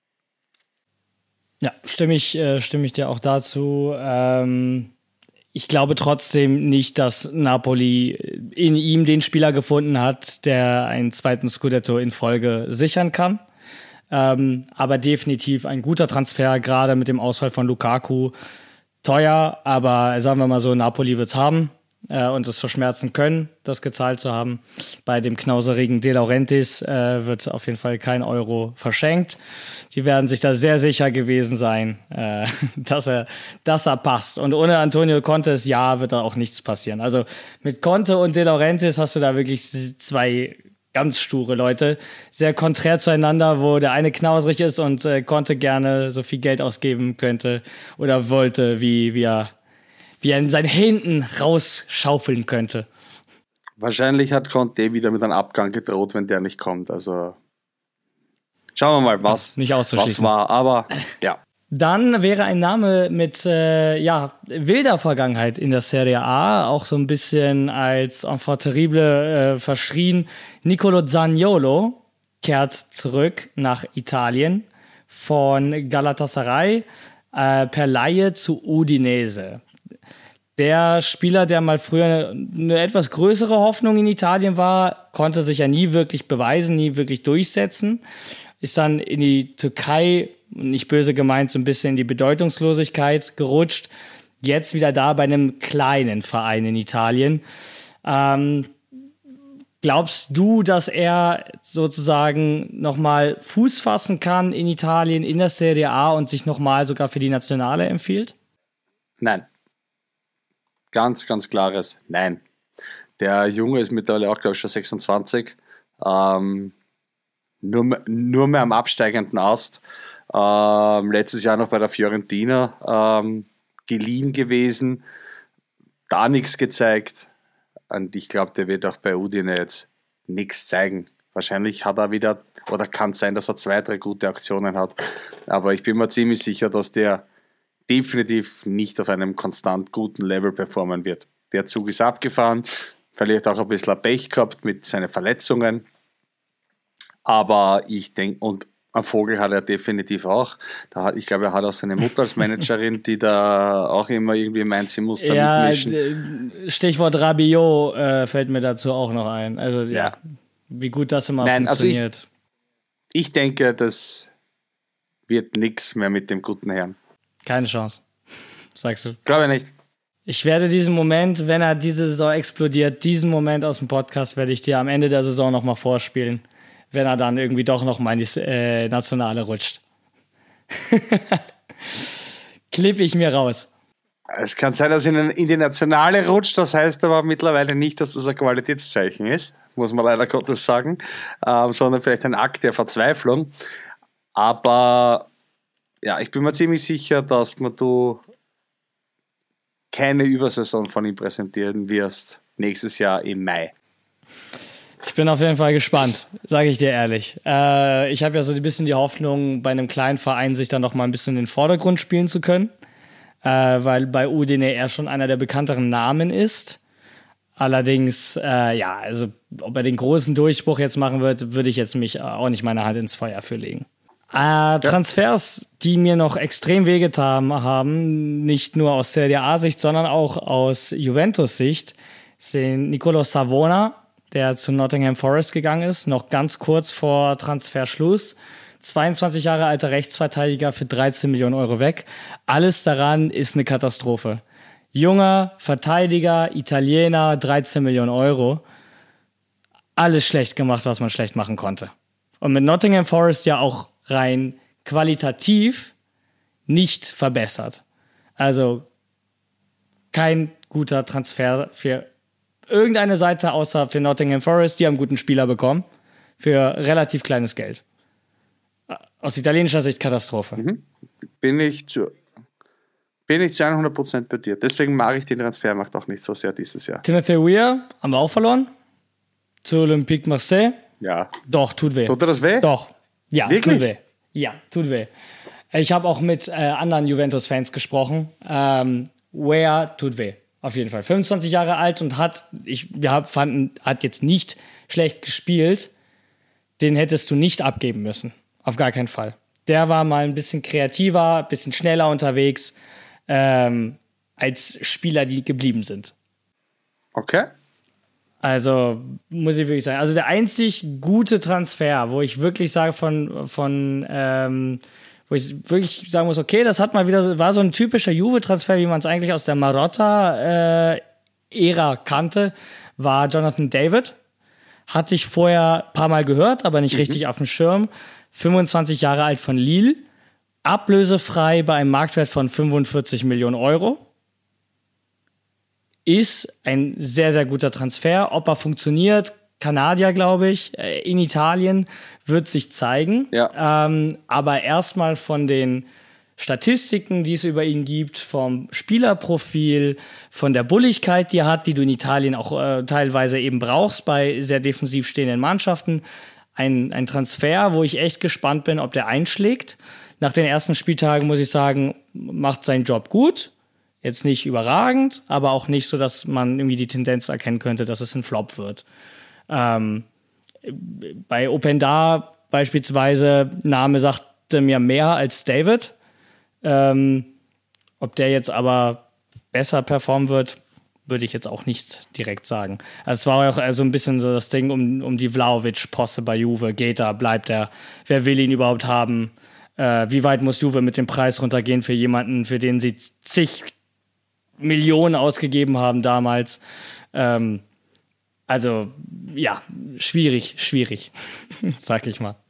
Ja, stimme ich dir auch dazu. Ich glaube trotzdem nicht, dass Napoli in ihm den Spieler gefunden hat, der einen zweiten Scudetto in Folge sichern kann. Aber definitiv ein guter Transfer, gerade mit dem Ausfall von Lukaku. Teuer, aber sagen wir mal so, Napoli wird's haben und es verschmerzen können, das gezahlt zu haben. Bei dem knauserigen De Laurentiis wird auf jeden Fall kein Euro verschenkt. Die werden sich da sehr sicher gewesen sein, dass er passt. Und ohne Antonio Conte wird da auch nichts passieren. Also mit Conte und De Laurentiis hast du da wirklich zwei ganz sture Leute, sehr konträr zueinander, wo der eine knauserig ist und Conte gerne so viel Geld ausgeben könnte oder wollte, wie er in seinen Händen rausschaufeln könnte. Wahrscheinlich hat Conte wieder mit einem Abgang gedroht, wenn der nicht kommt. Also schauen wir mal, was war. Aber ja. Dann wäre ein Name mit wilder Vergangenheit in der Serie A, auch so ein bisschen als enfant terrible verschrien. Nicolo Zaniolo kehrt zurück nach Italien von Galatasaray per Leihe zu Udinese. Der Spieler, der mal früher eine etwas größere Hoffnung in Italien war, konnte sich ja nie wirklich beweisen, nie wirklich durchsetzen. Ist dann in die Türkei, nicht böse gemeint, so ein bisschen in die Bedeutungslosigkeit gerutscht. Jetzt wieder da bei einem kleinen Verein in Italien. Glaubst du, dass er sozusagen nochmal Fuß fassen kann in Italien, in der Serie A und sich nochmal sogar für die Nationale empfiehlt? Nein. Ganz, ganz klares Nein. Der Junge ist mittlerweile auch, glaube ich, schon 26. Nur mehr am absteigenden Ast. Letztes Jahr noch bei der Fiorentina geliehen gewesen. Da nichts gezeigt. Und ich glaube, der wird auch bei Udine jetzt nichts zeigen. Wahrscheinlich hat er wieder, oder kann sein, dass er 2, 3 gute Aktionen hat. Aber ich bin mir ziemlich sicher, dass der definitiv nicht auf einem konstant guten Level performen wird. Der Zug ist abgefahren, vielleicht auch ein bisschen Pech gehabt mit seinen Verletzungen. Aber ich denke, und ein Vogel hat er definitiv auch. Ich glaube, er hat auch seine Mutter als Managerin, die da auch immer irgendwie meint, sie muss da mitmischen. Stichwort Rabiot fällt mir dazu auch noch ein. Also ja, wie gut das immer funktioniert. Also ich denke, das wird nichts mehr mit dem guten Herrn. Keine Chance, sagst du? Glaube ich nicht. Ich werde diesen Moment, wenn er diese Saison explodiert, diesen Moment aus dem Podcast werde ich dir am Ende der Saison nochmal vorspielen, wenn er dann irgendwie doch nochmal in die Nationale rutscht. Klippe ich mir raus. Es kann sein, dass er in die Nationale rutscht, das heißt aber mittlerweile nicht, dass das ein Qualitätszeichen ist, muss man leider Gottes sagen, sondern vielleicht ein Akt der Verzweiflung. Aber ja, ich bin mir ziemlich sicher, dass du keine Übersaison von ihm präsentieren wirst nächstes Jahr im Mai. Ich bin auf jeden Fall gespannt, sage ich dir ehrlich. Ich habe ja so ein bisschen die Hoffnung, bei einem kleinen Verein sich dann noch mal ein bisschen in den Vordergrund spielen zu können, weil bei Udine er schon einer der bekannteren Namen ist. Allerdings, also ob er den großen Durchbruch jetzt machen wird, würde ich jetzt mich auch nicht meine Hand ins Feuer für legen. Transfers, die mir noch extrem wehgetan haben, nicht nur aus Serie A-Sicht, sondern auch aus Juventus-Sicht, sind Nicolo Savona, der zu Nottingham Forest gegangen ist, noch ganz kurz vor Transferschluss. 22 Jahre alter Rechtsverteidiger für 13 Millionen Euro weg. Alles daran ist eine Katastrophe. Junger Verteidiger, Italiener, 13 Millionen Euro. Alles schlecht gemacht, was man schlecht machen konnte. Und mit Nottingham Forest ja auch rein qualitativ nicht verbessert. Also kein guter Transfer für irgendeine Seite, außer für Nottingham Forest. Die haben guten Spieler bekommen für relativ kleines Geld. Aus italienischer Sicht Katastrophe. Bin ich zu 100% bei dir. Deswegen mag ich den Transfermarkt auch nicht so sehr dieses Jahr. Timothy Weah haben wir auch verloren. Zu Olympique Marseille. Ja. Doch, tut weh. Tut dir das weh? Doch. Ja, wirklich? Tut weh. Ja, tut weh. Ich habe auch mit anderen Juventus-Fans gesprochen. Weah tut weh. Auf jeden Fall. 25 Jahre alt und hat jetzt nicht schlecht gespielt. Den hättest du nicht abgeben müssen. Auf gar keinen Fall. Der war mal ein bisschen kreativer, ein bisschen schneller unterwegs, als Spieler, die geblieben sind. Okay. Also, muss ich wirklich sagen. Also, der einzig gute Transfer, wo ich wirklich sage, wo ich wirklich sagen muss, okay, das war so ein typischer Juve-Transfer, wie man es eigentlich aus der Marotta-Ära kannte, war Jonathan David. Hatte ich vorher ein paar Mal gehört, aber nicht richtig auf dem Schirm. 25 Jahre alt von Lille. Ablösefrei bei einem Marktwert von 45 Millionen Euro. Ist ein sehr, sehr guter Transfer. Ob er funktioniert, Kanadier, glaube ich, in Italien, wird sich zeigen. Ja. Aber erstmal von den Statistiken, die es über ihn gibt, vom Spielerprofil, von der Bulligkeit, die er hat, die du in Italien auch teilweise eben brauchst bei sehr defensiv stehenden Mannschaften. Ein Transfer, wo ich echt gespannt bin, ob der einschlägt. Nach den ersten Spieltagen muss ich sagen, macht seinen Job gut. Jetzt nicht überragend, aber auch nicht so, dass man irgendwie die Tendenz erkennen könnte, dass es ein Flop wird. Bei Openda beispielsweise, Name sagte mir mehr als David. Ob der jetzt aber besser performen wird, würde ich jetzt auch nicht direkt sagen. Also es war auch so ein bisschen so das Ding um die Vlahovic-Posse bei Juve. Geht er, bleibt er? Wer will ihn überhaupt haben? Wie weit muss Juve mit dem Preis runtergehen für jemanden, für den sie zig Millionen ausgegeben haben damals? Also, ja, schwierig, sag ich mal.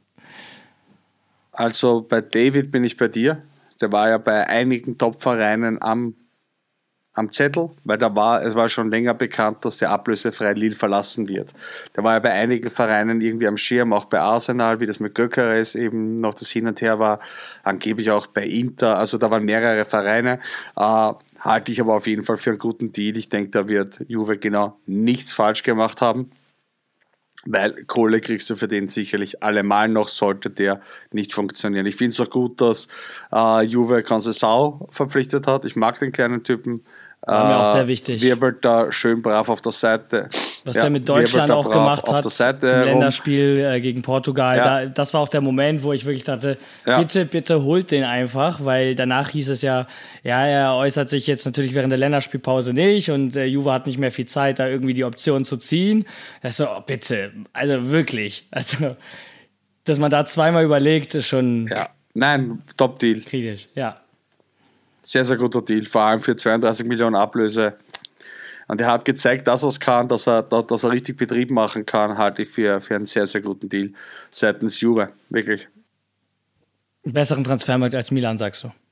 Also bei David bin ich bei dir. Der war ja bei einigen Top-Vereinen am Zettel, weil es war schon länger bekannt, dass der ablösefrei Lille verlassen wird. Der war ja bei einigen Vereinen irgendwie am Schirm, auch bei Arsenal, wie das mit Gyökeres eben noch das Hin und Her war, angeblich auch bei Inter, also da waren mehrere Vereine. Halte ich aber auf jeden Fall für einen guten Deal. Ich denke, da wird Juve genau nichts falsch gemacht haben, weil Kohle kriegst du für den sicherlich allemal noch, sollte der nicht funktionieren. Ich finde es auch gut, dass Juve Conceição verpflichtet hat. Ich mag den kleinen Typen. War mir auch sehr wichtig. Wirbelt da schön brav auf der Seite. Was der mit Deutschland auch gemacht hat, im Länderspiel gegen Portugal. Ja. Das war auch der Moment, wo ich wirklich dachte, Ja. bitte holt den einfach, weil danach hieß es ja, er äußert sich jetzt natürlich während der Länderspielpause nicht und Juve hat nicht mehr viel Zeit, da irgendwie die Option zu ziehen. Das ist so, bitte, also wirklich. Also, dass man da zweimal überlegt, ist schon Top-Deal. kritisch, ja. Sehr, sehr guter Deal, vor allem für 32 Millionen Ablöse. Und er hat gezeigt, dass er es kann, dass er richtig Betrieb machen kann, halte ich für einen sehr, sehr guten Deal seitens Juve, wirklich. Einen besseren Transfermarkt als Milan, sagst du?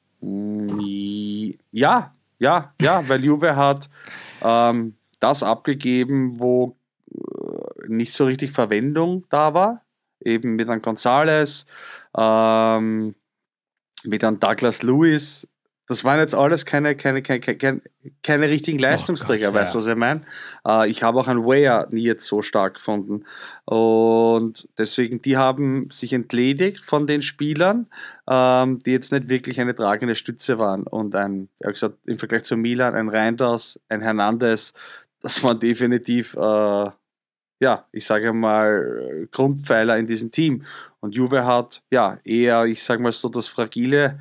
Ja, weil Juve hat das abgegeben, wo nicht so richtig Verwendung da war. eben mit einem González, mit einem Douglas Lewis. Das waren jetzt alles keine richtigen Leistungsträger, weißt du, was ich meine? Ich habe auch einen Weah nie jetzt so stark gefunden. Und deswegen, die haben sich entledigt von den Spielern, die jetzt nicht wirklich eine tragende Stütze waren. Und im Vergleich zu Milan, ein Reinders, ein Hernandez, das waren definitiv, ich sage mal, Grundpfeiler in diesem Team. Und Juve hat, eher, ich sage mal so, das Fragile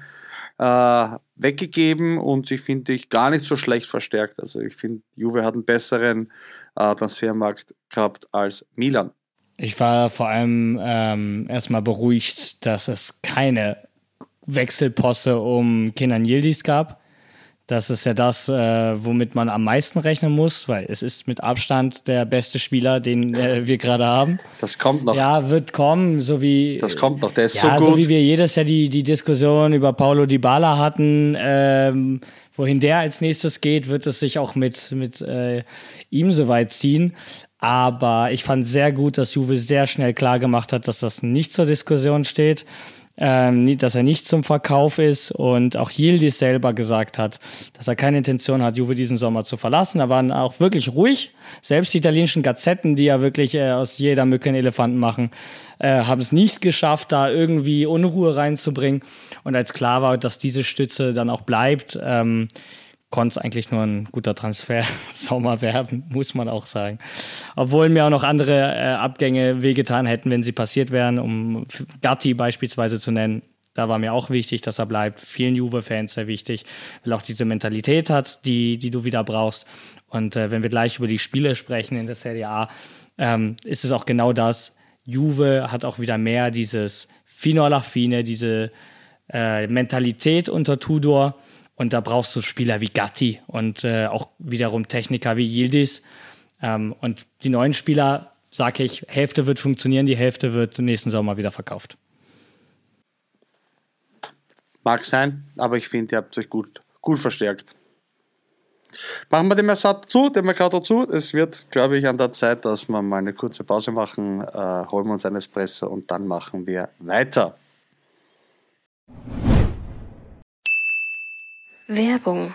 weggegeben und ich finde gar nicht so schlecht verstärkt. Also ich finde, Juve hat einen besseren Transfermarkt gehabt als Milan. Ich war vor allem erstmal beruhigt, dass es keine Wechselposse um Kenan Yildiz gab. Das ist ja das, womit man am meisten rechnen muss, weil es ist mit Abstand der beste Spieler, den wir gerade haben. Das kommt noch. Ja, wird kommen, Das kommt noch, der ist so gut. So wie wir jedes Jahr die Diskussion über Paulo Dybala hatten, wohin der als nächstes geht, wird es sich auch mit ihm soweit ziehen. Aber ich fand sehr gut, dass Juve sehr schnell klar gemacht hat, dass das nicht zur Diskussion steht. Dass er nicht zum Verkauf ist und auch Yildiz selber gesagt hat, dass er keine Intention hat, Juve diesen Sommer zu verlassen. Da waren auch wirklich ruhig. Selbst die italienischen Gazetten, die ja wirklich aus jeder Mücke einen Elefanten machen, haben es nicht geschafft, da irgendwie Unruhe reinzubringen. Und als klar war, dass diese Stütze dann auch bleibt, konnte es eigentlich nur ein guter Transfer-Sommer werden, muss man auch sagen. Obwohl mir auch noch andere Abgänge wehgetan hätten, wenn sie passiert wären, um Gatti beispielsweise zu nennen. Da war mir auch wichtig, dass er bleibt. Vielen Juve-Fans sehr wichtig, weil auch diese Mentalität hat, die du wieder brauchst. Und wenn wir gleich über die Spiele sprechen in der Serie A, ist es auch genau das. Juve hat auch wieder mehr dieses Fino alla fine, diese Mentalität unter Tudor. Und da brauchst du Spieler wie Gatti und auch wiederum Techniker wie Yildiz. Und die neuen Spieler, sage ich, Hälfte wird funktionieren, die Hälfte wird im nächsten Sommer wieder verkauft. Mag sein, aber ich finde, ihr habt euch gut verstärkt. Machen wir den Mercato zu. Es wird, glaube ich, an der Zeit, dass wir mal eine kurze Pause machen. Holen wir uns einen Espresso und dann machen wir weiter. Werbung.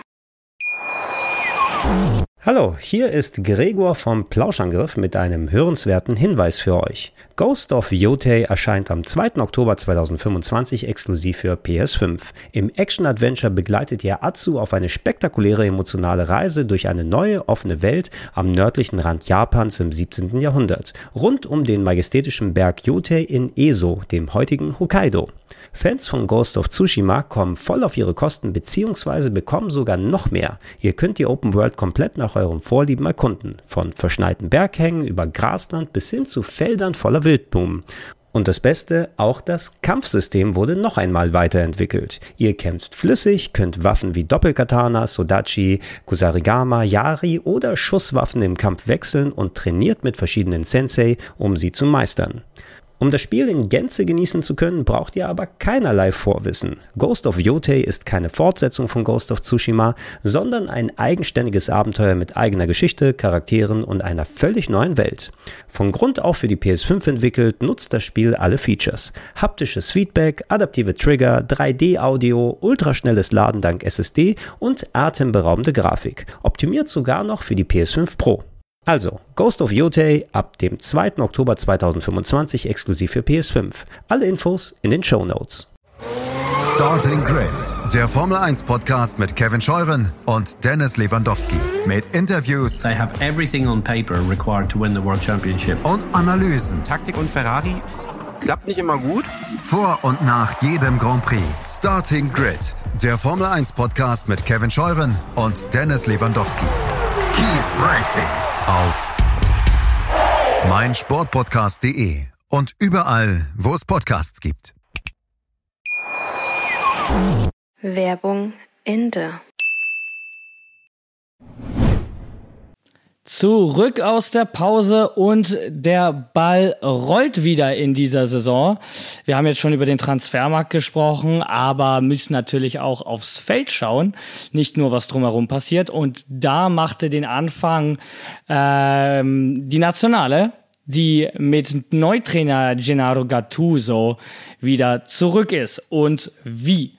Hallo, hier ist Gregor vom Plauschangriff mit einem hörenswerten Hinweis für euch. Ghost of Yotei erscheint am 2. Oktober 2025 exklusiv für PS5. Im Action-Adventure begleitet ihr Atsu auf eine spektakuläre emotionale Reise durch eine neue, offene Welt am nördlichen Rand Japans im 17. Jahrhundert, rund um den majestätischen Berg Yotei in Eso, dem heutigen Hokkaido. Fans von Ghost of Tsushima kommen voll auf ihre Kosten bzw. bekommen sogar noch mehr. Ihr könnt die Open World komplett nach euren Vorlieben erkunden, von verschneiten Berghängen über Grasland bis hin zu Feldern voller Wildblumen. Und das Beste, auch das Kampfsystem wurde noch einmal weiterentwickelt. Ihr kämpft flüssig, könnt Waffen wie Doppelkatana, Sodachi, Kusarigama, Yari oder Schusswaffen im Kampf wechseln und trainiert mit verschiedenen Sensei, um sie zu meistern. Um das Spiel in Gänze genießen zu können, braucht ihr aber keinerlei Vorwissen. Ghost of Yotei ist keine Fortsetzung von Ghost of Tsushima, sondern ein eigenständiges Abenteuer mit eigener Geschichte, Charakteren und einer völlig neuen Welt. Von Grund auf für die PS5 entwickelt, nutzt das Spiel alle Features. Haptisches Feedback, adaptive Trigger, 3D-Audio, ultraschnelles Laden dank SSD und atemberaubende Grafik. Optimiert sogar noch für die PS5 Pro. Also, Ghost of Yotei ab dem 2. Oktober 2025 exklusiv für PS5. Alle Infos in den Shownotes. Starting Grid, der Formel 1 Podcast mit Kevin Scheuren und Dennis Lewandowski. Mit Interviews. They have everything on paper required to win the World Championship. Und Analysen. Taktik und Ferrari klappt nicht immer gut. Vor und nach jedem Grand Prix. Starting Grid, der Formel 1 Podcast mit Kevin Scheuren und Dennis Lewandowski. Keep racing. Auf meinsportpodcast.de und überall, wo es Podcasts gibt. Werbung Ende. Zurück aus der Pause und der Ball rollt wieder in dieser Saison. Wir haben jetzt schon über den Transfermarkt gesprochen, aber müssen natürlich auch aufs Feld schauen, nicht nur was drumherum passiert. Und da machte den Anfang die Nationale, die mit Neutrainer Gennaro Gattuso wieder zurück ist. Und wie?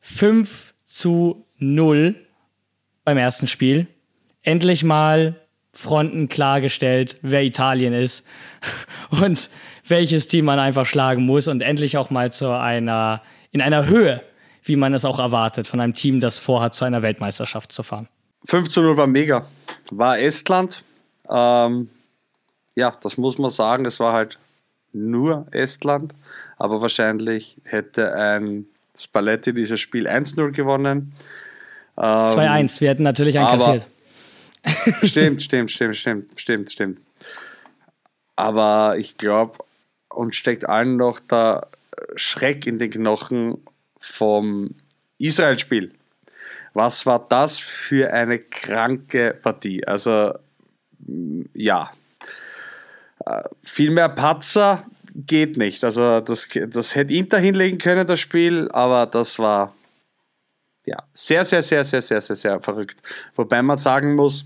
5-0 beim ersten Spiel. Endlich mal Fronten klargestellt, wer Italien ist und welches Team man einfach schlagen muss und endlich auch mal in einer Höhe, wie man es auch erwartet, von einem Team, das vorhat, zu einer Weltmeisterschaft zu fahren. 5-0 war mega. War Estland. Ja, das muss man sagen. Es war halt nur Estland. Aber wahrscheinlich hätte ein Spalletti dieses Spiel 1-0 gewonnen. 2-1. Wir hätten natürlich einkassiert. Stimmt. Aber ich glaube, uns steckt allen noch der Schreck in den Knochen vom Israel-Spiel. Was war das für eine kranke Partie? Also, ja. Viel mehr Patzer geht nicht. Also, das hätte Inter hinlegen können, das Spiel, aber das war ja sehr, sehr, sehr, sehr, sehr, sehr, sehr verrückt. Wobei man sagen muss,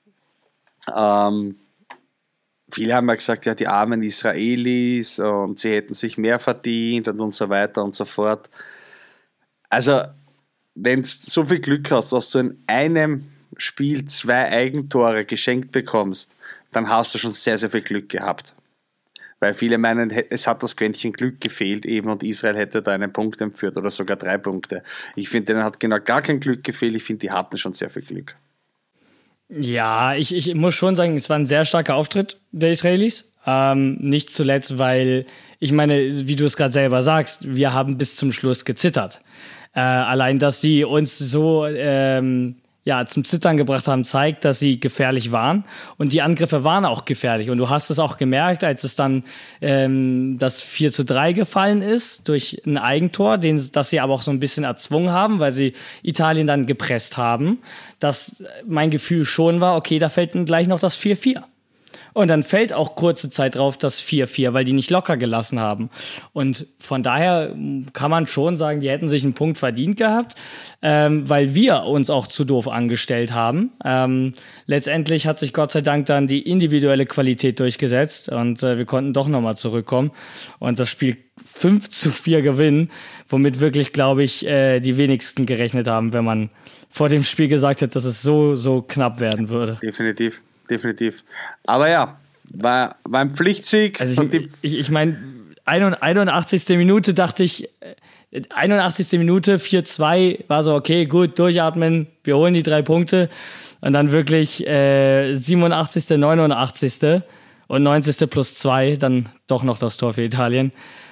viele haben ja gesagt, ja, die armen Israelis und sie hätten sich mehr verdient und so weiter und so fort. Also, wenn du so viel Glück hast, dass du in einem Spiel 2 Eigentore geschenkt bekommst, dann hast du schon sehr, sehr viel Glück gehabt. Weil viele meinen, es hat das Quäntchen Glück gefehlt eben und Israel hätte da einen Punkt entführt oder sogar 3 Punkte. Ich finde, denen hat genau gar kein Glück gefehlt. Ich finde, die hatten schon sehr viel Glück. Ja, ich muss schon sagen, es war ein sehr starker Auftritt der Israelis. Nicht zuletzt, weil, ich meine, wie du es gerade selber sagst, wir haben bis zum Schluss gezittert. Allein, dass sie uns so zum Zittern gebracht haben, zeigt, dass sie gefährlich waren. Und die Angriffe waren auch gefährlich. Und du hast es auch gemerkt, als es dann das 4-3 gefallen ist durch ein Eigentor, das sie aber auch so ein bisschen erzwungen haben, weil sie Italien dann gepresst haben, dass mein Gefühl schon war, okay, da fällt dann gleich noch das 4-4. Und dann fällt auch kurze Zeit drauf das 4-4, weil die nicht locker gelassen haben. Und von daher kann man schon sagen, die hätten sich einen Punkt verdient gehabt, weil wir uns auch zu doof angestellt haben. Letztendlich hat sich Gott sei Dank dann die individuelle Qualität durchgesetzt und wir konnten doch nochmal zurückkommen und das Spiel 5-4 gewinnen, womit wirklich, glaube ich, die wenigsten gerechnet haben, wenn man vor dem Spiel gesagt hätte, dass es so knapp werden würde. Definitiv. Aber ja, war ein Pflichtsieg. Also ich meine, 81. Minute dachte ich, 81. Minute 4-2 war so, okay, gut, durchatmen, wir holen die 3 Punkte. Und dann wirklich 87., 89. und 90. plus 2, dann doch noch das Tor für Italien.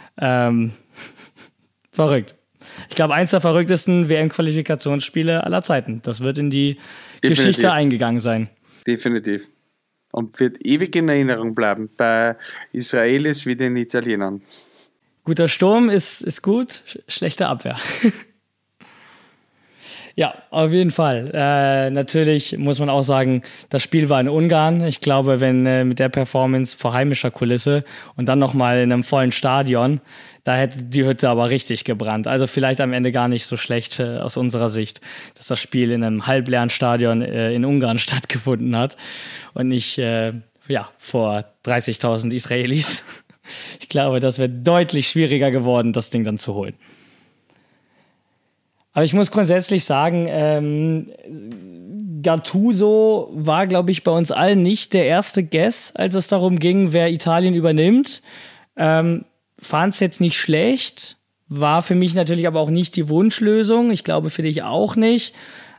Verrückt. Ich glaube, eins der verrücktesten WM-Qualifikationsspiele aller Zeiten. Das wird in die Geschichte eingegangen sein. Definitiv. Und wird ewig in Erinnerung bleiben bei Israelis wie den Italienern. Guter Sturm ist gut, schlechte Abwehr. Ja, auf jeden Fall. Natürlich muss man auch sagen, das Spiel war in Ungarn. Ich glaube, wenn mit der Performance vor heimischer Kulisse und dann nochmal in einem vollen Stadion, da hätte die Hütte aber richtig gebrannt. Also vielleicht am Ende gar nicht so schlecht aus unserer Sicht, dass das Spiel in einem halbleeren Stadion in Ungarn stattgefunden hat und nicht vor 30.000 Israelis. Ich glaube, das wäre deutlich schwieriger geworden, das Ding dann zu holen. Aber ich muss grundsätzlich sagen, Gattuso war, glaube ich, bei uns allen nicht der erste Guess, als es darum ging, wer Italien übernimmt. Fand es jetzt nicht schlecht, war für mich natürlich aber auch nicht die Wunschlösung. Ich glaube, für dich auch nicht.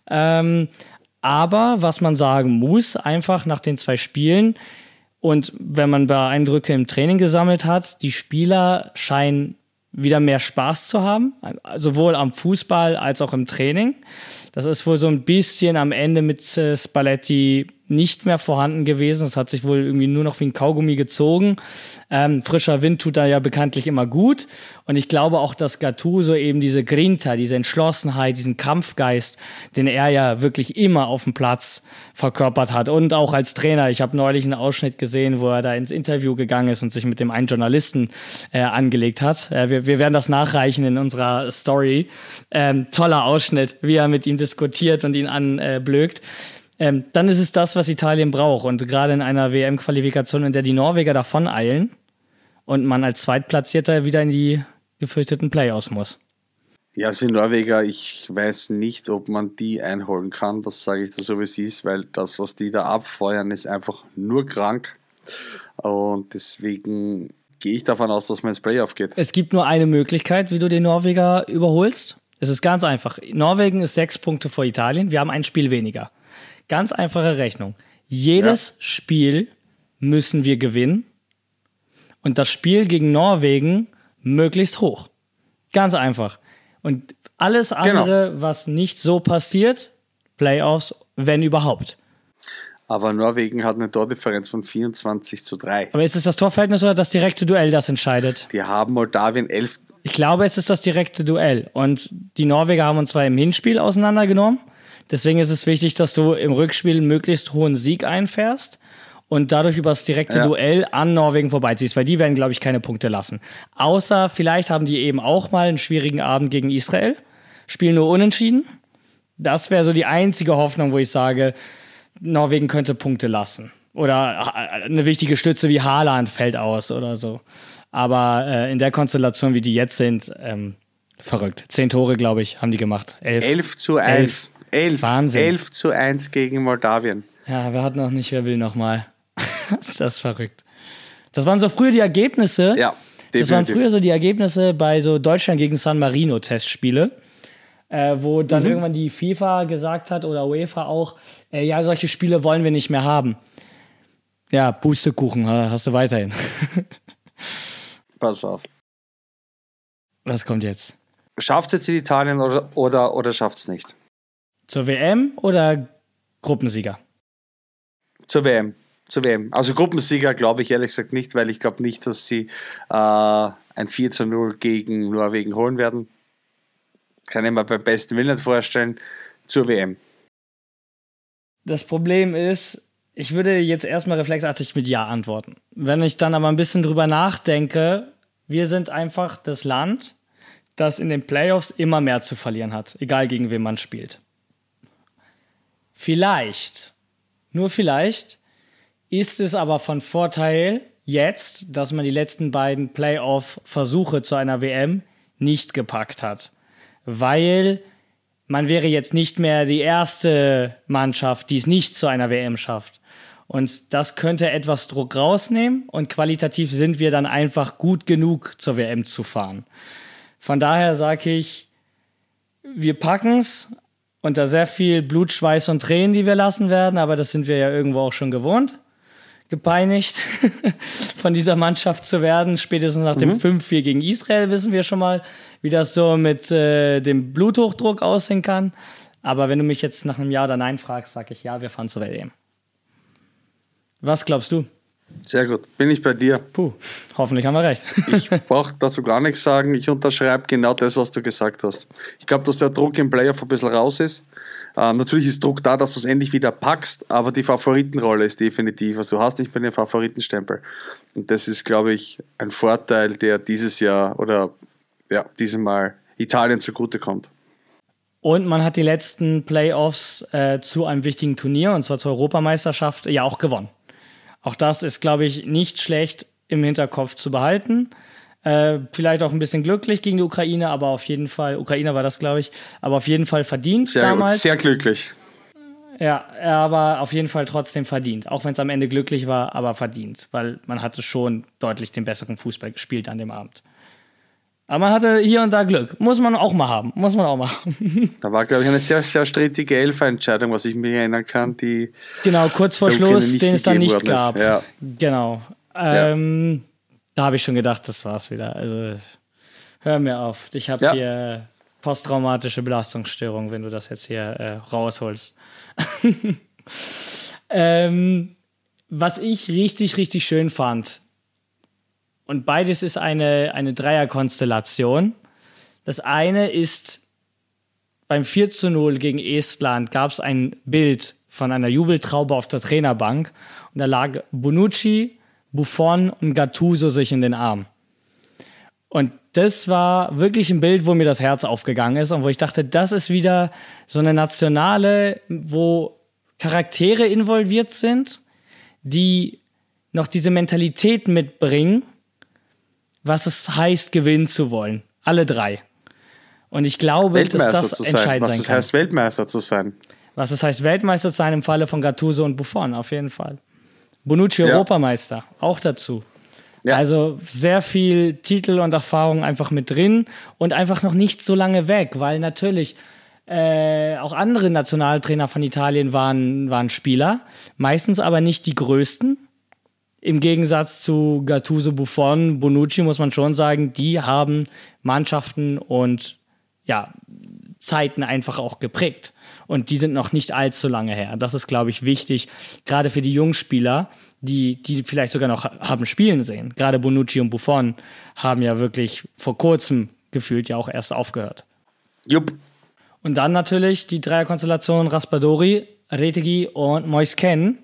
Aber was man sagen muss, einfach nach den 2 Spielen und wenn man Eindrücke im Training gesammelt hat, die Spieler scheinen wieder mehr Spaß zu haben, sowohl am Fußball als auch im Training. Das ist wohl so ein bisschen am Ende mit Spalletti nicht mehr vorhanden gewesen. Es hat sich wohl irgendwie nur noch wie ein Kaugummi gezogen. Frischer Wind tut da ja bekanntlich immer gut. Und ich glaube auch, dass Gattuso eben diese Grinta, diese Entschlossenheit, diesen Kampfgeist, den er ja wirklich immer auf dem Platz verkörpert hat. Und auch als Trainer. Ich habe neulich einen Ausschnitt gesehen, wo er da ins Interview gegangen ist und sich mit dem einen Journalisten angelegt hat. Wir werden das nachreichen in unserer Story. Toller Ausschnitt, wie er mit ihm diskutiert und ihn anblökt. dann ist es das, was Italien braucht. Und gerade in einer WM-Qualifikation, in der die Norweger davon eilen und man als Zweitplatzierter wieder in die gefürchteten Playoffs muss. Ja, also die Norweger, ich weiß nicht, ob man die einholen kann, das sage ich da so, wie es ist, weil das, was die da abfeuern, ist einfach nur krank. Und deswegen gehe ich davon aus, dass man ins Playoff geht. Es gibt nur eine Möglichkeit, wie du den Norweger überholst. Es ist ganz einfach. Norwegen ist 6 Punkte vor Italien. Wir haben ein Spiel weniger. Ganz einfache Rechnung. Jedes Spiel müssen wir gewinnen. Und das Spiel gegen Norwegen möglichst hoch. Ganz einfach. Und alles andere, was nicht so passiert, Playoffs, wenn überhaupt. Aber Norwegen hat eine Tordifferenz von 24:3. Aber ist es das Torverhältnis oder das direkte Duell, das entscheidet? Die haben Moldawien 11. Ich glaube, es ist das direkte Duell. Und die Norweger haben uns zwar im Hinspiel auseinandergenommen. Deswegen ist es wichtig, dass du im Rückspiel einen möglichst hohen Sieg einfährst und dadurch über das direkte Duell an Norwegen vorbeiziehst, weil die werden, glaube ich, keine Punkte lassen. Außer vielleicht haben die eben auch mal einen schwierigen Abend gegen Israel, spielen nur unentschieden. Das wäre so die einzige Hoffnung, wo ich sage, Norwegen könnte Punkte lassen. Oder eine wichtige Stütze wie Haaland fällt aus oder so. Aber in der Konstellation, wie die jetzt sind, verrückt. 10 Tore, glaube ich, haben die gemacht. 11:1. 11. Wahnsinn. 11:1 gegen Moldawien. Ja, wer hat noch nicht, wer will noch mal. Ist das verrückt. Das waren so früher die Ergebnisse. Ja, definitiv. Das waren früher so die Ergebnisse bei so Deutschland gegen San Marino Testspiele, wo dann irgendwann die FIFA gesagt hat oder UEFA auch, ja, solche Spiele wollen wir nicht mehr haben. Ja, Pustekuchen hast du weiterhin. Pass auf. Was kommt jetzt? Schafft es jetzt in Italien oder schafft es nicht? Zur WM oder Gruppensieger? Zur WM. Also Gruppensieger glaube ich ehrlich gesagt nicht, weil ich glaube nicht, dass sie ein 4:0 gegen Norwegen holen werden. Kann ich mir beim besten Willen nicht vorstellen. Zur WM. Das Problem ist, ich würde jetzt erstmal reflexartig mit Ja antworten. Wenn ich dann aber ein bisschen drüber nachdenke, wir sind einfach das Land, das in den Playoffs immer mehr zu verlieren hat, egal gegen wen man spielt. Vielleicht, nur vielleicht, ist es aber von Vorteil jetzt, dass man die letzten beiden Playoff-Versuche zu einer WM nicht gepackt hat. Weil man wäre jetzt nicht mehr die erste Mannschaft, die es nicht zu einer WM schafft. Und das könnte etwas Druck rausnehmen und qualitativ sind wir dann einfach gut genug, zur WM zu fahren. Von daher sage ich, wir packen's unter sehr viel Blut, Schweiß und Tränen, die wir lassen werden, aber das sind wir ja irgendwo auch schon gewohnt, gepeinigt von dieser Mannschaft zu werden. Spätestens nach dem 5-4 gegen Israel wissen wir schon mal, wie das so mit dem Bluthochdruck aussehen kann. Aber wenn du mich jetzt nach einem Ja oder Nein fragst, sage ich ja, wir fahren zur WM. Was glaubst du? Sehr gut, bin ich bei dir. Puh, hoffentlich haben wir recht. Ich brauche dazu gar nichts sagen. Ich unterschreibe genau das, was du gesagt hast. Ich glaube, dass der Druck im Playoff ein bisschen raus ist. Natürlich ist Druck da, dass du es endlich wieder packst, aber die Favoritenrolle ist definitiv. Also du hast nicht mehr den Favoritenstempel. Und das ist, glaube ich, ein Vorteil, der dieses Jahr oder diesem Mal Italien zugutekommt. Und man hat die letzten Playoffs zu einem wichtigen Turnier, und zwar zur Europameisterschaft, ja auch gewonnen. Auch das ist, glaube ich, nicht schlecht im Hinterkopf zu behalten. Vielleicht auch ein bisschen glücklich gegen die Ukraine, aber auf jeden Fall, Ukraine war das, glaube ich, aber auf jeden Fall verdient sehr damals. Gut, sehr glücklich. Ja, aber auf jeden Fall trotzdem verdient. Auch wenn es am Ende glücklich war, aber verdient. Weil man hatte schon deutlich den besseren Fußball gespielt an dem Abend. Aber man hatte hier und da Glück. Muss man auch mal haben. Da war, glaube ich, eine sehr, sehr strittige Elfer-Entscheidung, was ich mich erinnern kann, die genau, kurz vor Schluss, den es dann nicht gab. Ja. Genau. Da habe ich schon gedacht, das war's wieder. Also hör mir auf. Ich habe hier posttraumatische Belastungsstörung, wenn du das jetzt hier rausholst. Was ich richtig, richtig schön fand, und beides ist eine Dreierkonstellation. Das eine ist, beim 4:0 gegen Estland gab es ein Bild von einer Jubeltraube auf der Trainerbank und da lag Bonucci, Buffon und Gattuso sich in den Arm. Und das war wirklich ein Bild, wo mir das Herz aufgegangen ist und wo ich dachte, das ist wieder so eine Nationale, wo Charaktere involviert sind, die noch diese Mentalität mitbringen, was es heißt, gewinnen zu wollen. Alle drei. Und ich glaube, dass das entscheidend sein kann. Was es heißt, Weltmeister zu sein. Was es heißt, Weltmeister zu sein im Falle von Gattuso und Buffon, auf jeden Fall. Bonucci Europameister, auch dazu. Ja. Also sehr viel Titel und Erfahrung einfach mit drin und einfach noch nicht so lange weg, weil natürlich auch andere Nationaltrainer von Italien waren Spieler, meistens aber nicht die größten. Im Gegensatz zu Gattuso, Buffon, Bonucci muss man schon sagen, die haben Mannschaften und Zeiten einfach auch geprägt. Und die sind noch nicht allzu lange her. Das ist, glaube ich, wichtig, gerade für die jungen Spieler, die vielleicht sogar noch haben spielen sehen. Gerade Bonucci und Buffon haben ja wirklich vor kurzem gefühlt ja auch erst aufgehört. Jupp. Und dann natürlich die Dreierkonstellation Raspadori, Retegui und Moisken,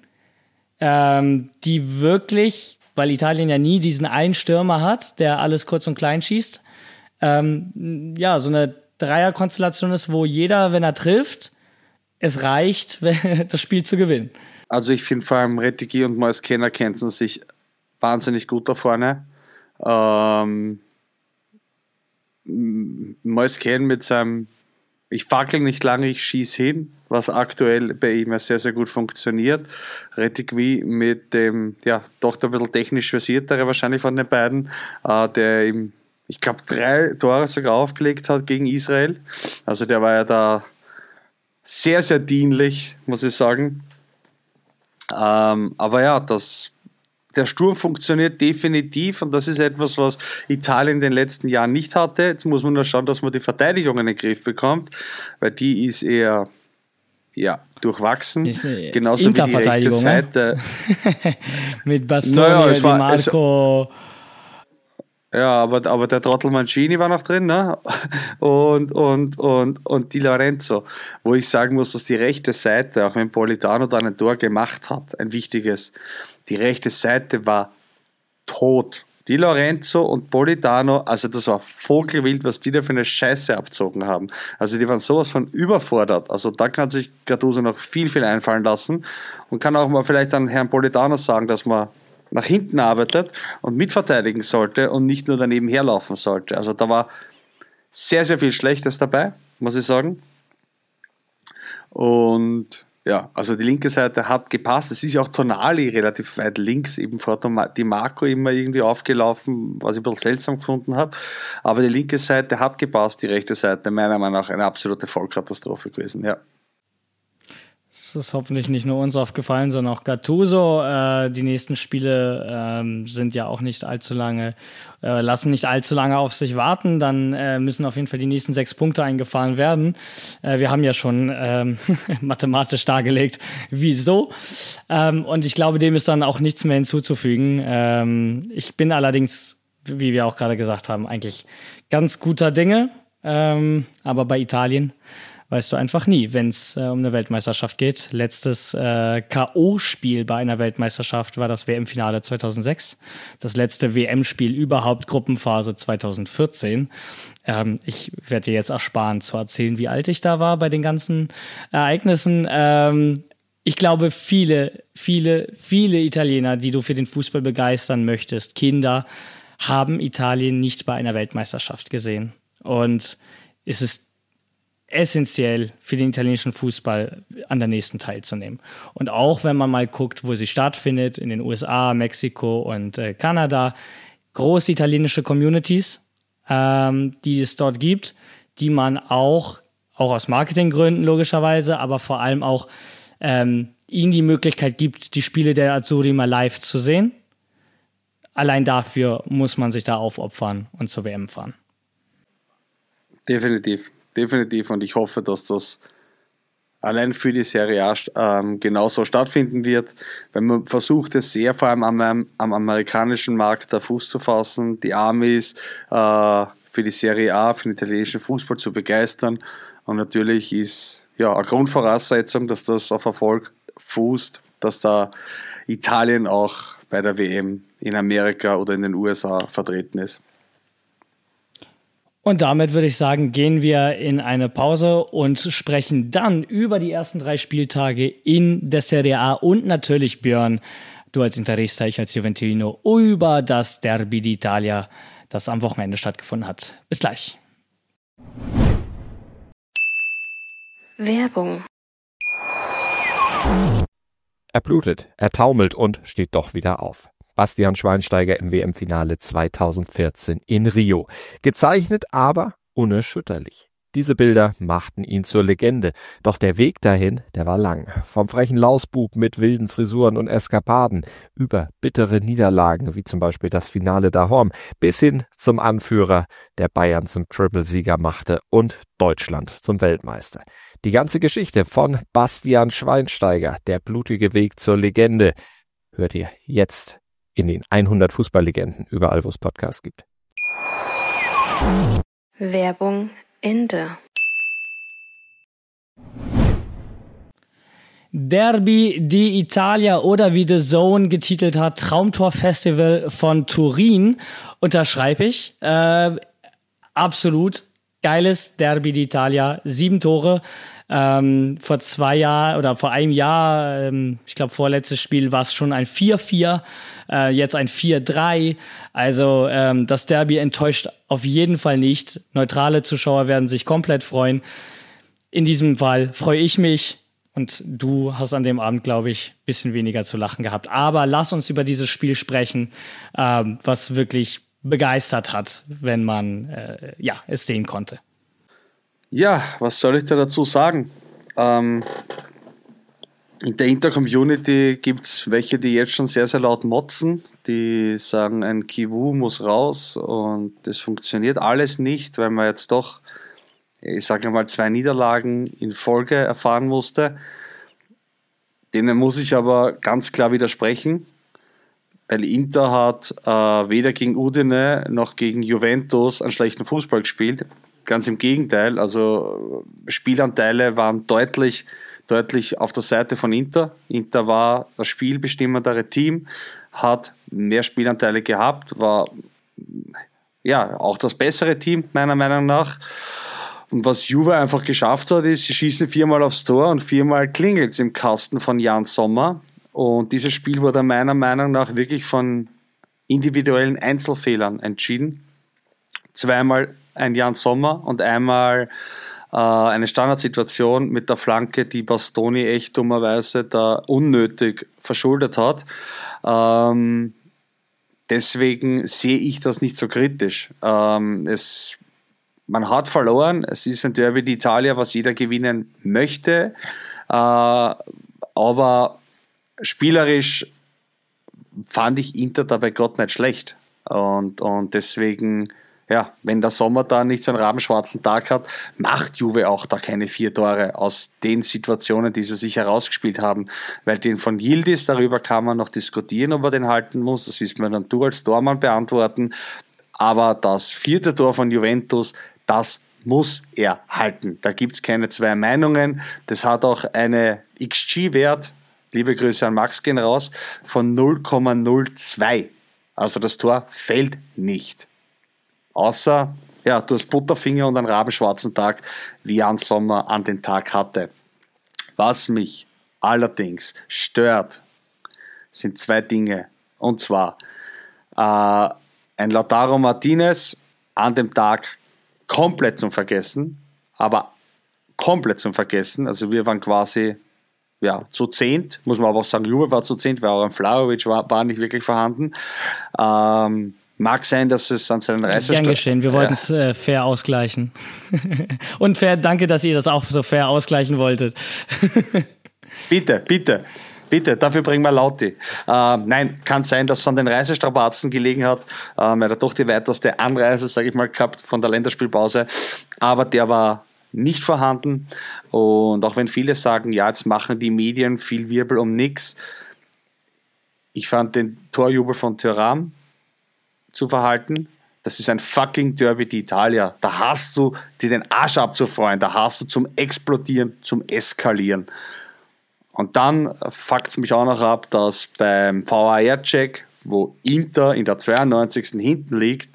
die wirklich, weil Italien ja nie diesen einen Stürmer hat, der alles kurz und klein schießt, so eine Dreierkonstellation ist, wo jeder, wenn er trifft, es reicht, das Spiel zu gewinnen. Also ich finde vor allem Retegui und Moisken ergänzen sich wahnsinnig gut da vorne. Moisken mit seinem Ich fackel nicht lange, ich schieß hin, was aktuell bei ihm sehr, sehr gut funktioniert. Retegui mit dem, doch ein bisschen technisch versiertere wahrscheinlich von den beiden, der ihm, ich glaube, 3 Tore sogar aufgelegt hat gegen Israel. Also der war ja da sehr, sehr dienlich, muss ich sagen. Aber ja, der Sturm funktioniert definitiv und das ist etwas, was Italien in den letzten Jahren nicht hatte. Jetzt muss man nur schauen, dass man die Verteidigung in den Griff bekommt, weil die ist eher durchwachsen. Genauso wie die rechte Seite. Mit Bastoni, Di Marco. Ja, aber der Trottel Mancini war noch drin, ne? Und Di Lorenzo, wo ich sagen muss, dass die rechte Seite, auch wenn Politano da ein Tor gemacht hat, ein wichtiges, die rechte Seite war tot. Di Lorenzo und Politano, also das war vogelwild, was die da für eine Scheiße abzogen haben. Also die waren sowas von überfordert. Also da kann sich Gattuso noch viel, viel einfallen lassen und kann auch mal vielleicht an Herrn Politano sagen, dass man nach hinten arbeitet und mitverteidigen sollte und nicht nur daneben herlaufen sollte. Also da war sehr, sehr viel Schlechtes dabei, muss ich sagen. Und ja, also die linke Seite hat gepasst. Es ist ja auch Tonali relativ weit links, eben vor Di Marco immer irgendwie aufgelaufen, was ich ein bisschen seltsam gefunden habe. Aber die linke Seite hat gepasst, die rechte Seite meiner Meinung nach eine absolute Vollkatastrophe gewesen, ja. Es ist hoffentlich nicht nur uns aufgefallen, sondern auch Gattuso. Die nächsten Spiele sind ja auch nicht allzu lange, lassen nicht allzu lange auf sich warten. Dann müssen auf jeden Fall die nächsten 6 Punkte eingefahren werden. Wir haben ja schon mathematisch dargelegt, wieso. Und ich glaube, dem ist dann auch nichts mehr hinzuzufügen. Ich bin allerdings, wie wir auch gerade gesagt haben, eigentlich ganz guter Dinge. Aber bei Italien weißt du einfach nie, wenn es um eine Weltmeisterschaft geht. Letztes K.O.-Spiel bei einer Weltmeisterschaft war das WM-Finale 2006. Das letzte WM-Spiel überhaupt, Gruppenphase 2014. Ich werde dir jetzt ersparen zu erzählen, wie alt ich da war bei den ganzen Ereignissen. Ich glaube, viele Italiener, die du für den Fußball begeistern möchtest, Kinder, haben Italien nicht bei einer Weltmeisterschaft gesehen. Und es ist essentiell für den italienischen Fußball an der nächsten teilzunehmen. Und auch wenn man mal guckt, wo sie stattfindet, in den USA, Mexiko und Kanada, große italienische Communities, die es dort gibt, die man auch aus Marketinggründen logischerweise, aber vor allem auch ihnen die Möglichkeit gibt, die Spiele der Azzurri mal live zu sehen. Allein dafür muss man sich da aufopfern und zur WM fahren. Definitiv, und ich hoffe, dass das allein für die Serie A genauso stattfinden wird, weil man versucht es sehr, vor allem am amerikanischen Markt da Fuß zu fassen, die Amis für die Serie A, für den italienischen Fußball zu begeistern, und natürlich ist eine Grundvoraussetzung, dass das auf Erfolg fußt, dass da Italien auch bei der WM in Amerika oder in den USA vertreten ist. Und damit würde ich sagen, gehen wir in eine Pause und sprechen dann über die ersten 3 Spieltage in der Serie A und natürlich, Björn, du als Interista, ich als Juventino, über das Derby d'Italia, das am Wochenende stattgefunden hat. Bis gleich. Werbung. Er blutet, er taumelt und steht doch wieder auf. Bastian Schweinsteiger im WM-Finale 2014 in Rio. Gezeichnet, aber unerschütterlich. Diese Bilder machten ihn zur Legende. Doch der Weg dahin, der war lang. Vom frechen Lausbub mit wilden Frisuren und Eskapaden über bittere Niederlagen, wie zum Beispiel das Finale daheim, bis hin zum Anführer, der Bayern zum Triple-Sieger machte und Deutschland zum Weltmeister. Die ganze Geschichte von Bastian Schweinsteiger, der blutige Weg zur Legende, hört ihr jetzt in den 100 Fußballlegenden, überall wo es Podcasts gibt. Werbung Ende. Derby d'Italia oder wie The Zone getitelt hat, Traumtor-Festival von Turin, unterschreibe ich. Absolut geiles Derby d'Italia, 7 Tore. Vor 2 Jahren oder vor einem Jahr, ich glaube vorletztes Spiel war es schon ein 4-4, jetzt ein 4-3. Also das Derby enttäuscht auf jeden Fall nicht. Neutrale Zuschauer werden sich komplett freuen. In diesem Fall freue ich mich und du hast an dem Abend, glaube ich, ein bisschen weniger zu lachen gehabt. Aber lass uns über dieses Spiel sprechen, was wirklich begeistert hat, wenn man es sehen konnte. Ja, was soll ich da dazu sagen? In der Inter-Community gibt es welche, die jetzt schon sehr, sehr laut motzen, die sagen, ein Kivu muss raus und das funktioniert alles nicht, weil man jetzt doch, ich sage mal, 2 Niederlagen in Folge erfahren musste. Denen muss ich aber ganz klar widersprechen, weil Inter hat weder gegen Udine noch gegen Juventus einen schlechten Fußball gespielt. Ganz im Gegenteil, also Spielanteile waren deutlich auf der Seite von Inter. Inter war das spielbestimmendere Team, hat mehr Spielanteile gehabt, war ja auch das bessere Team meiner Meinung nach. Und was Juve einfach geschafft hat, ist, sie schießen 4-mal aufs Tor und 4-mal klingelt es im Kasten von Jan Sommer. Und dieses Spiel wurde meiner Meinung nach wirklich von individuellen Einzelfehlern entschieden. 2-mal ein Jan Sommer und einmal eine Standardsituation mit der Flanke, die Bastoni echt dummerweise da unnötig verschuldet hat. Deswegen sehe ich das nicht so kritisch. Man hat verloren, es ist ein Derby d'Italia, was jeder gewinnen möchte, aber spielerisch fand ich Inter dabei Gott nicht schlecht. Und deswegen, ja, wenn der Sommer da nicht so einen rabenschwarzen Tag hat, macht Juve auch da keine 4 Tore aus den Situationen, die sie sich herausgespielt haben. Weil den von Yildiz, darüber kann man noch diskutieren, ob er den halten muss. Das wissen wir dann du als Tormann beantworten. Aber das 4. Tor von Juventus, das muss er halten. Da gibt es keine 2 Meinungen. Das hat auch eine XG-Wert, liebe Grüße an Max gehen raus, von 0,02. Also das Tor fällt nicht. Außer, ja, du hast Butterfinger und einen rabenschwarzen Tag, wie Jan Sommer an den Tag hatte. Was mich allerdings stört, sind 2 Dinge. Und zwar, ein Lautaro Martinez an dem Tag komplett zum Vergessen, aber komplett zum Vergessen. Also wir waren quasi, ja, zu 10, muss man aber auch sagen, Juve war zu 10, weil auch ein Vlahovic war nicht wirklich vorhanden. Mag sein, dass es an seinen Gern geschehen, wir wollten es fair ausgleichen. Und fair, danke, dass ihr das auch so fair ausgleichen wolltet. Bitte, dafür bringen wir Lauti. Nein, kann sein, dass es an den Reisestrapazen gelegen hat. Er hat doch die weiteste Anreise, sage ich mal, gehabt von der Länderspielpause. Aber der war nicht vorhanden. Und auch wenn viele sagen, ja, jetzt machen die Medien viel Wirbel um nichts. Ich fand den Torjubel von Thuram zu verhalten. Das ist ein fucking Derby d'Italia. Da hast du dir den Arsch abzufreuen. Da hast du zum Explodieren, zum Eskalieren. Und dann fuckt es mich auch noch ab, dass beim VAR-Check, wo Inter in der 92. hinten liegt,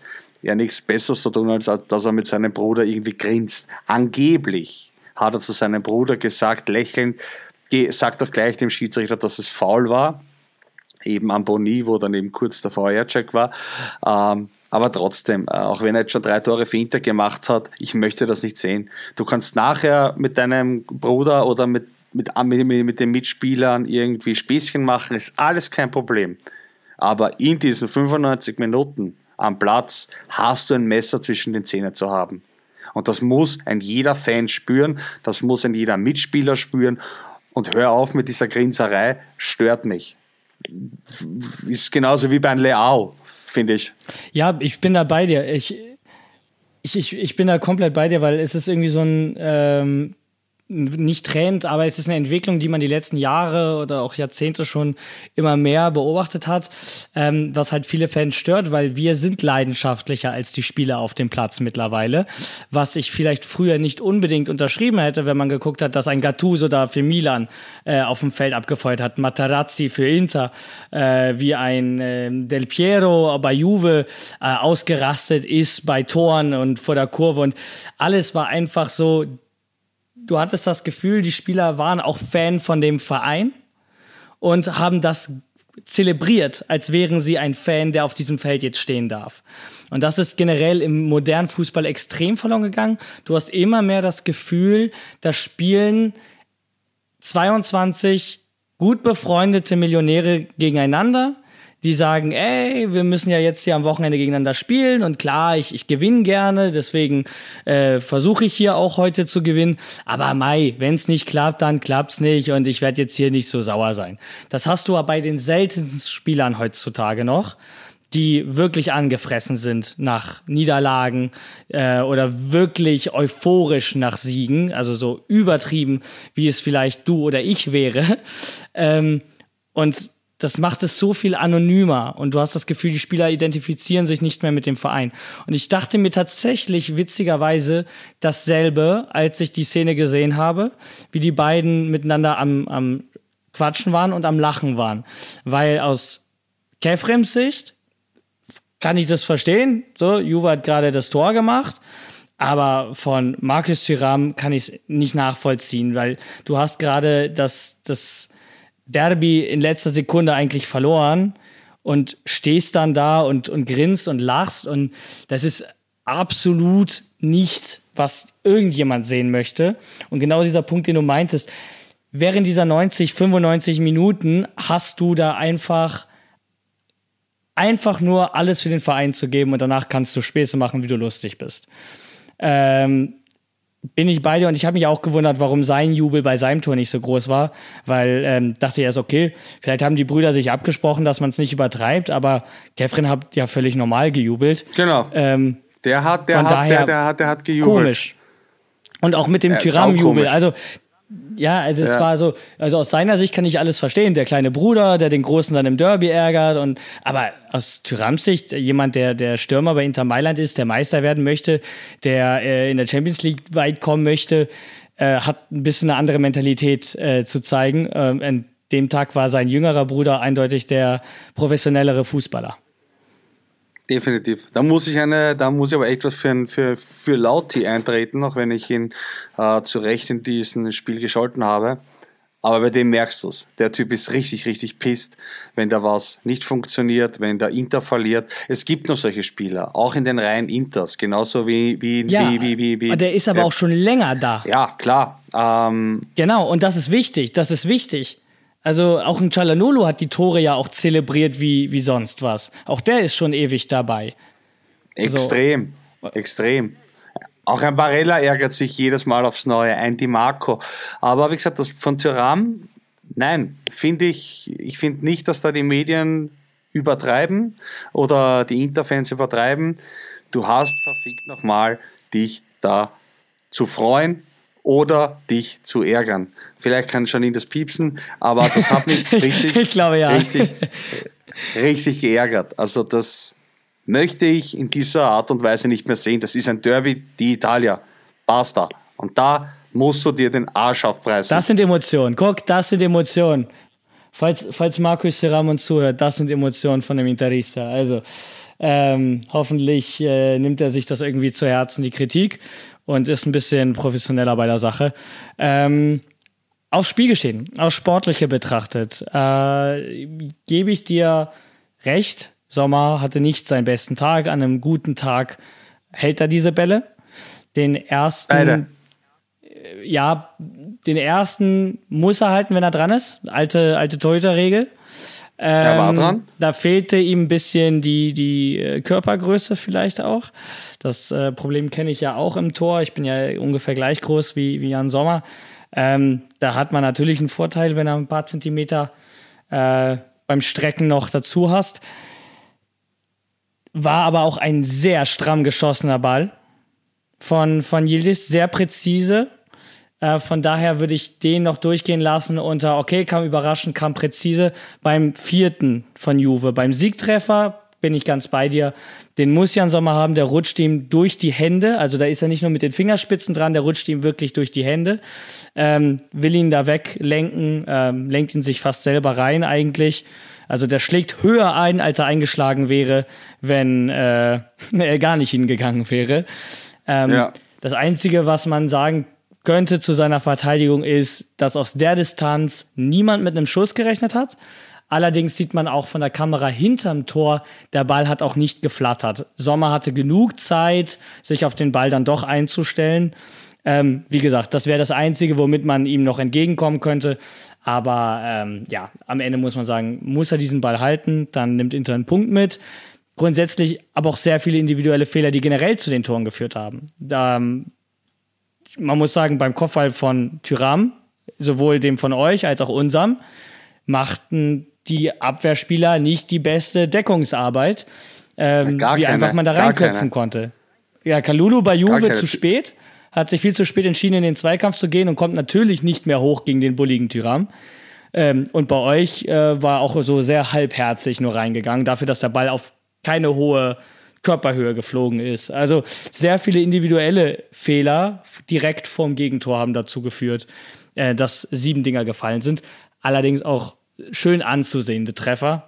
ja nichts Besseres zu tun, als dass er mit seinem Bruder irgendwie grinst. Angeblich hat er zu seinem Bruder gesagt, lächelnd, sag doch gleich dem Schiedsrichter, dass es Foul war. Eben am Boni, wo dann eben kurz der VR-Check war. Aber trotzdem, auch wenn er jetzt schon 3 Tore für Inter gemacht hat, ich möchte das nicht sehen. Du kannst nachher mit deinem Bruder oder mit den Mitspielern irgendwie Späßchen machen, ist alles kein Problem. Aber in diesen 95 Minuten am Platz hast du ein Messer zwischen den Zähnen zu haben. Und das muss ein jeder Fan spüren, das muss ein jeder Mitspieler spüren. Und hör auf mit dieser Grinserei, stört mich. Ist genauso wie beim Leao, finde ich. Ja, ich bin da bei dir. Ich bin da komplett bei dir, weil es ist irgendwie so ein nicht Trend, aber es ist eine Entwicklung, die man die letzten Jahre oder auch Jahrzehnte schon immer mehr beobachtet hat, was halt viele Fans stört, weil wir sind leidenschaftlicher als die Spieler auf dem Platz mittlerweile, was ich vielleicht früher nicht unbedingt unterschrieben hätte, wenn man geguckt hat, dass ein Gattuso da für Milan auf dem Feld abgefeuert hat, Materazzi für Inter, wie ein Del Piero bei Juve ausgerastet ist bei Toren und vor der Kurve und alles war einfach so. Du hattest das Gefühl, die Spieler waren auch Fan von dem Verein und haben das zelebriert, als wären sie ein Fan, der auf diesem Feld jetzt stehen darf. Und das ist generell im modernen Fußball extrem verloren gegangen. Du hast immer mehr das Gefühl, da spielen 22 gut befreundete Millionäre gegeneinander, die sagen, ey, wir müssen ja jetzt hier am Wochenende gegeneinander spielen und klar, ich gewinne gerne, deswegen versuche ich hier auch heute zu gewinnen, aber wenn es nicht klappt, dann klappt's nicht und ich werde jetzt hier nicht so sauer sein. Das hast du aber bei den seltensten Spielern heutzutage noch, die wirklich angefressen sind nach Niederlagen oder wirklich euphorisch nach Siegen, also so übertrieben, wie es vielleicht du oder ich wäre. Und das macht es so viel anonymer und du hast das Gefühl, die Spieler identifizieren sich nicht mehr mit dem Verein. Und ich dachte mir tatsächlich witzigerweise dasselbe, als ich die Szene gesehen habe, wie die beiden miteinander am Quatschen waren und am Lachen waren. Weil aus Kefrems Sicht kann ich das verstehen. So, Juve hat gerade das Tor gemacht. Aber von Marcus Thuram kann ich es nicht nachvollziehen, weil du hast gerade das Derby in letzter Sekunde eigentlich verloren und stehst dann da und grinst und lachst und das ist absolut nicht, was irgendjemand sehen möchte. Und genau dieser Punkt, den du meintest, während dieser 95 Minuten hast du da einfach nur alles für den Verein zu geben und danach kannst du Späße machen, wie du lustig bist. Bin ich bei dir und ich habe mich auch gewundert, warum sein Jubel bei seinem Tor nicht so groß war, weil dachte ich erst, okay, vielleicht haben die Brüder sich abgesprochen, dass man es nicht übertreibt, aber Kefren hat ja völlig normal gejubelt. Genau. Der hat gejubelt. Komisch. Und auch mit dem Thuram-Jubel. Also es war so, also aus seiner Sicht kann ich alles verstehen. Der kleine Bruder, der den Großen dann im Derby ärgert aber aus Thurams Sicht, jemand, der Stürmer bei Inter Mailand ist, der Meister werden möchte, der in der Champions League weit kommen möchte, hat ein bisschen eine andere Mentalität zu zeigen. An dem Tag war sein jüngerer Bruder eindeutig der professionellere Fußballer. Definitiv. Da muss ich aber echt was für Lauti eintreten, auch wenn ich ihn zu Recht in diesem Spiel gescholten habe. Aber bei dem merkst du es. Der Typ ist richtig, richtig pisst, wenn da was nicht funktioniert, wenn der Inter verliert. Es gibt noch solche Spieler, auch in den Reihen Inters, genauso wie. Der ist aber auch schon länger da. Ja, klar. Genau, und das ist wichtig. Also auch ein Çalhanoğlu hat die Tore ja auch zelebriert wie sonst was. Auch der ist schon ewig dabei. Extrem. Auch ein Barella ärgert sich jedes Mal aufs Neue, ein Di Marco. Aber wie gesagt, das von Thuram, nein, finde ich finde nicht, dass da die Medien übertreiben oder die Interfans übertreiben. Du hast verfickt nochmal, dich da zu freuen oder dich zu ärgern. Vielleicht kann schon ihn das piepsen, aber das hat mich richtig, ich glaube, ja. richtig geärgert. Also das möchte ich in dieser Art und Weise nicht mehr sehen. Das ist ein Derby d'Italia. Basta. Und da musst du dir den Arsch aufpreisen. Das sind Emotionen. Guck, das sind Emotionen. Falls Marcus Thuram uns zuhört, das sind Emotionen von dem Interista. Also, Hoffentlich nimmt er sich das irgendwie zu Herzen, die Kritik, und ist ein bisschen professioneller bei der Sache. Aufs Spielgeschehen, aufs Sportliche betrachtet, gebe ich dir recht. Sommer hatte nicht seinen besten Tag. An einem guten Tag hält er diese Bälle. Den ersten muss er halten, wenn er dran ist. Alte Torhüter-Regel. Er war dran. Da fehlte ihm ein bisschen die Körpergröße vielleicht auch. Das Problem kenne ich ja auch im Tor. Ich bin ja ungefähr gleich groß wie Jan Sommer. Da hat man natürlich einen Vorteil, wenn er ein paar Zentimeter beim Strecken noch dazu hast. War aber auch ein sehr stramm geschossener Ball von Yildiz, sehr präzise. Von daher würde ich den noch durchgehen lassen unter, okay, kam überraschend, kam präzise. Beim 4. von Juve, beim Siegtreffer, bin ich ganz bei dir. Den muss Jan Sommer haben, der rutscht ihm durch die Hände. Also da ist er nicht nur mit den Fingerspitzen dran, der rutscht ihm wirklich durch die Hände. Will ihn da weglenken, lenkt ihn sich fast selber rein eigentlich. Also der schlägt höher ein, als er eingeschlagen wäre, wenn er gar nicht hingegangen wäre. Das Einzige, was man sagen könnte zu seiner Verteidigung, ist, dass aus der Distanz niemand mit einem Schuss gerechnet hat. Allerdings sieht man auch von der Kamera hinterm Tor, der Ball hat auch nicht geflattert. Sommer hatte genug Zeit, sich auf den Ball dann doch einzustellen. Wie gesagt, das wäre das Einzige, womit man ihm noch entgegenkommen könnte. Aber am Ende muss man sagen, muss er diesen Ball halten, dann nimmt Inter einen Punkt mit. Grundsätzlich aber auch sehr viele individuelle Fehler, die generell zu den Toren geführt haben. Man muss sagen, beim Kopfball von Thuram, sowohl dem von euch als auch unserem, machten die Abwehrspieler nicht die beste Deckungsarbeit, wie einfach man da reinköpfen konnte. Ja, Kalulu bei Juve zu spät, hat sich viel zu spät entschieden, in den Zweikampf zu gehen und kommt natürlich nicht mehr hoch gegen den bulligen Thuram. Und bei euch war auch so sehr halbherzig nur reingegangen, dafür, dass der Ball auf keine hohe Körperhöhe geflogen ist. Also sehr viele individuelle Fehler direkt vorm Gegentor haben dazu geführt, dass 7 Dinger gefallen sind. Allerdings auch schön anzusehende Treffer.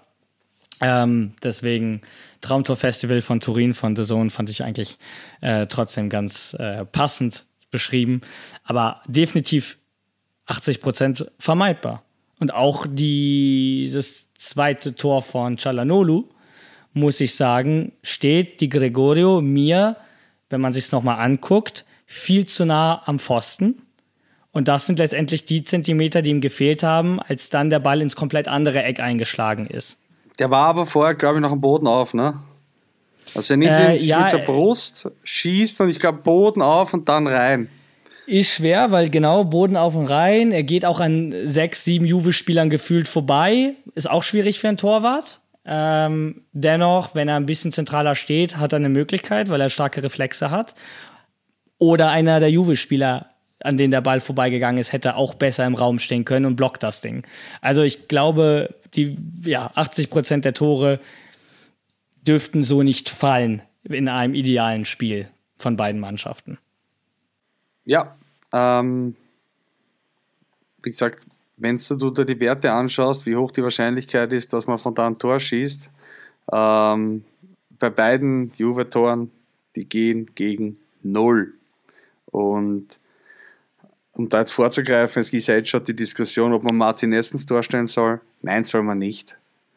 Deswegen Traumtor-Festival von Turin von The Zone fand ich eigentlich trotzdem ganz passend beschrieben. Aber definitiv 80% vermeidbar. Und auch dieses zweite Tor von Çalhanoğlu, muss ich sagen, steht Di Gregorio mir, wenn man sich es nochmal anguckt, viel zu nah am Pfosten. Und das sind letztendlich die Zentimeter, die ihm gefehlt haben, als dann der Ball ins komplett andere Eck eingeschlagen ist. Der war aber vorher, glaube ich, noch am Boden auf, ne? Also er nimmt ihn mit der Brust, schießt und ich glaube Boden auf und dann rein. Ist schwer, weil genau Boden auf und rein. Er geht auch an 6, 7 Juve-Spielern gefühlt vorbei. Ist auch schwierig für einen Torwart. Dennoch, wenn er ein bisschen zentraler steht, hat er eine Möglichkeit, weil er starke Reflexe hat. Oder einer der Juve-Spieler, an denen der Ball vorbeigegangen ist, hätte auch besser im Raum stehen können und blockt das Ding. Also ich glaube, 80% der Tore dürften so nicht fallen in einem idealen Spiel von beiden Mannschaften. Ja, wie gesagt, wenn du dir die Werte anschaust, wie hoch die Wahrscheinlichkeit ist, dass man von da ein Tor schießt, bei beiden Juve-Toren, die gehen gegen 0. Und um da jetzt vorzugreifen, es gibt ja jetzt schon die Diskussion, ob man Martinez ins Tor stellen soll. Nein, soll man nicht.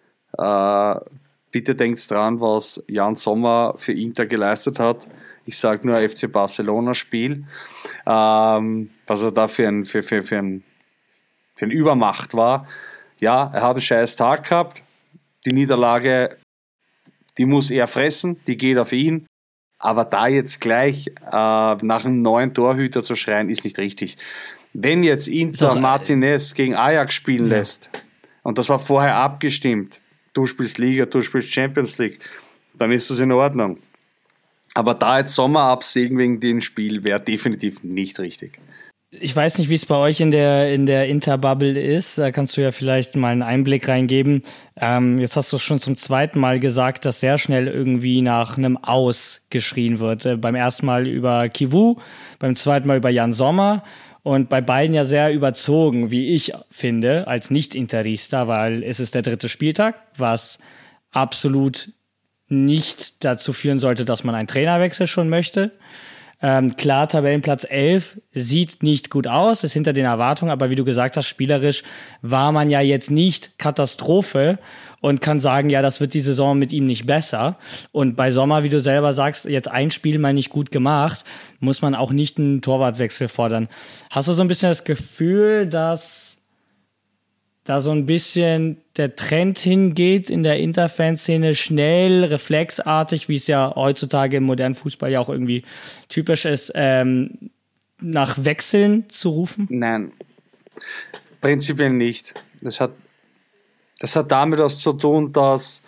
Bitte denkt dran, was Jan Sommer für Inter geleistet hat. Ich sage nur FC Barcelona-Spiel. Was er da für ein Übermacht war. Ja, er hat einen scheiß Tag gehabt. Die Niederlage, die muss er fressen, die geht auf ihn. Aber da jetzt gleich nach einem neuen Torhüter zu schreien, ist nicht richtig. Wenn jetzt Inter Martinez gegen Ajax spielen lässt, und das war vorher abgestimmt, du spielst Liga, du spielst Champions League, dann ist das in Ordnung. Aber da jetzt Sommer absägen wegen dem Spiel wäre definitiv nicht richtig. Ich weiß nicht, wie es bei euch in der Inter-Bubble ist. Da kannst du ja vielleicht mal einen Einblick reingeben. Jetzt hast du schon zum zweiten Mal gesagt, dass sehr schnell irgendwie nach einem Aus geschrien wird. Beim ersten Mal über Kivu, beim zweiten Mal über Jan Sommer und bei beiden ja sehr überzogen, wie ich finde, als Nicht-Interista, weil es ist der 3. Spieltag, was absolut nicht dazu führen sollte, dass man einen Trainerwechsel schon möchte. Klar, Tabellenplatz 11 sieht nicht gut aus, ist hinter den Erwartungen, aber wie du gesagt hast, spielerisch war man ja jetzt nicht Katastrophe und kann sagen, ja, das wird die Saison mit ihm nicht besser. Und bei Sommer, wie du selber sagst, jetzt ein Spiel mal nicht gut gemacht, muss man auch nicht einen Torwartwechsel fordern. Hast du so ein bisschen das Gefühl, dass da so ein bisschen der Trend hingeht in der Interfanszene, schnell, reflexartig, wie es ja heutzutage im modernen Fußball ja auch irgendwie typisch ist, nach Wechseln zu rufen? Nein, prinzipiell nicht. Das hat damit was zu tun, dass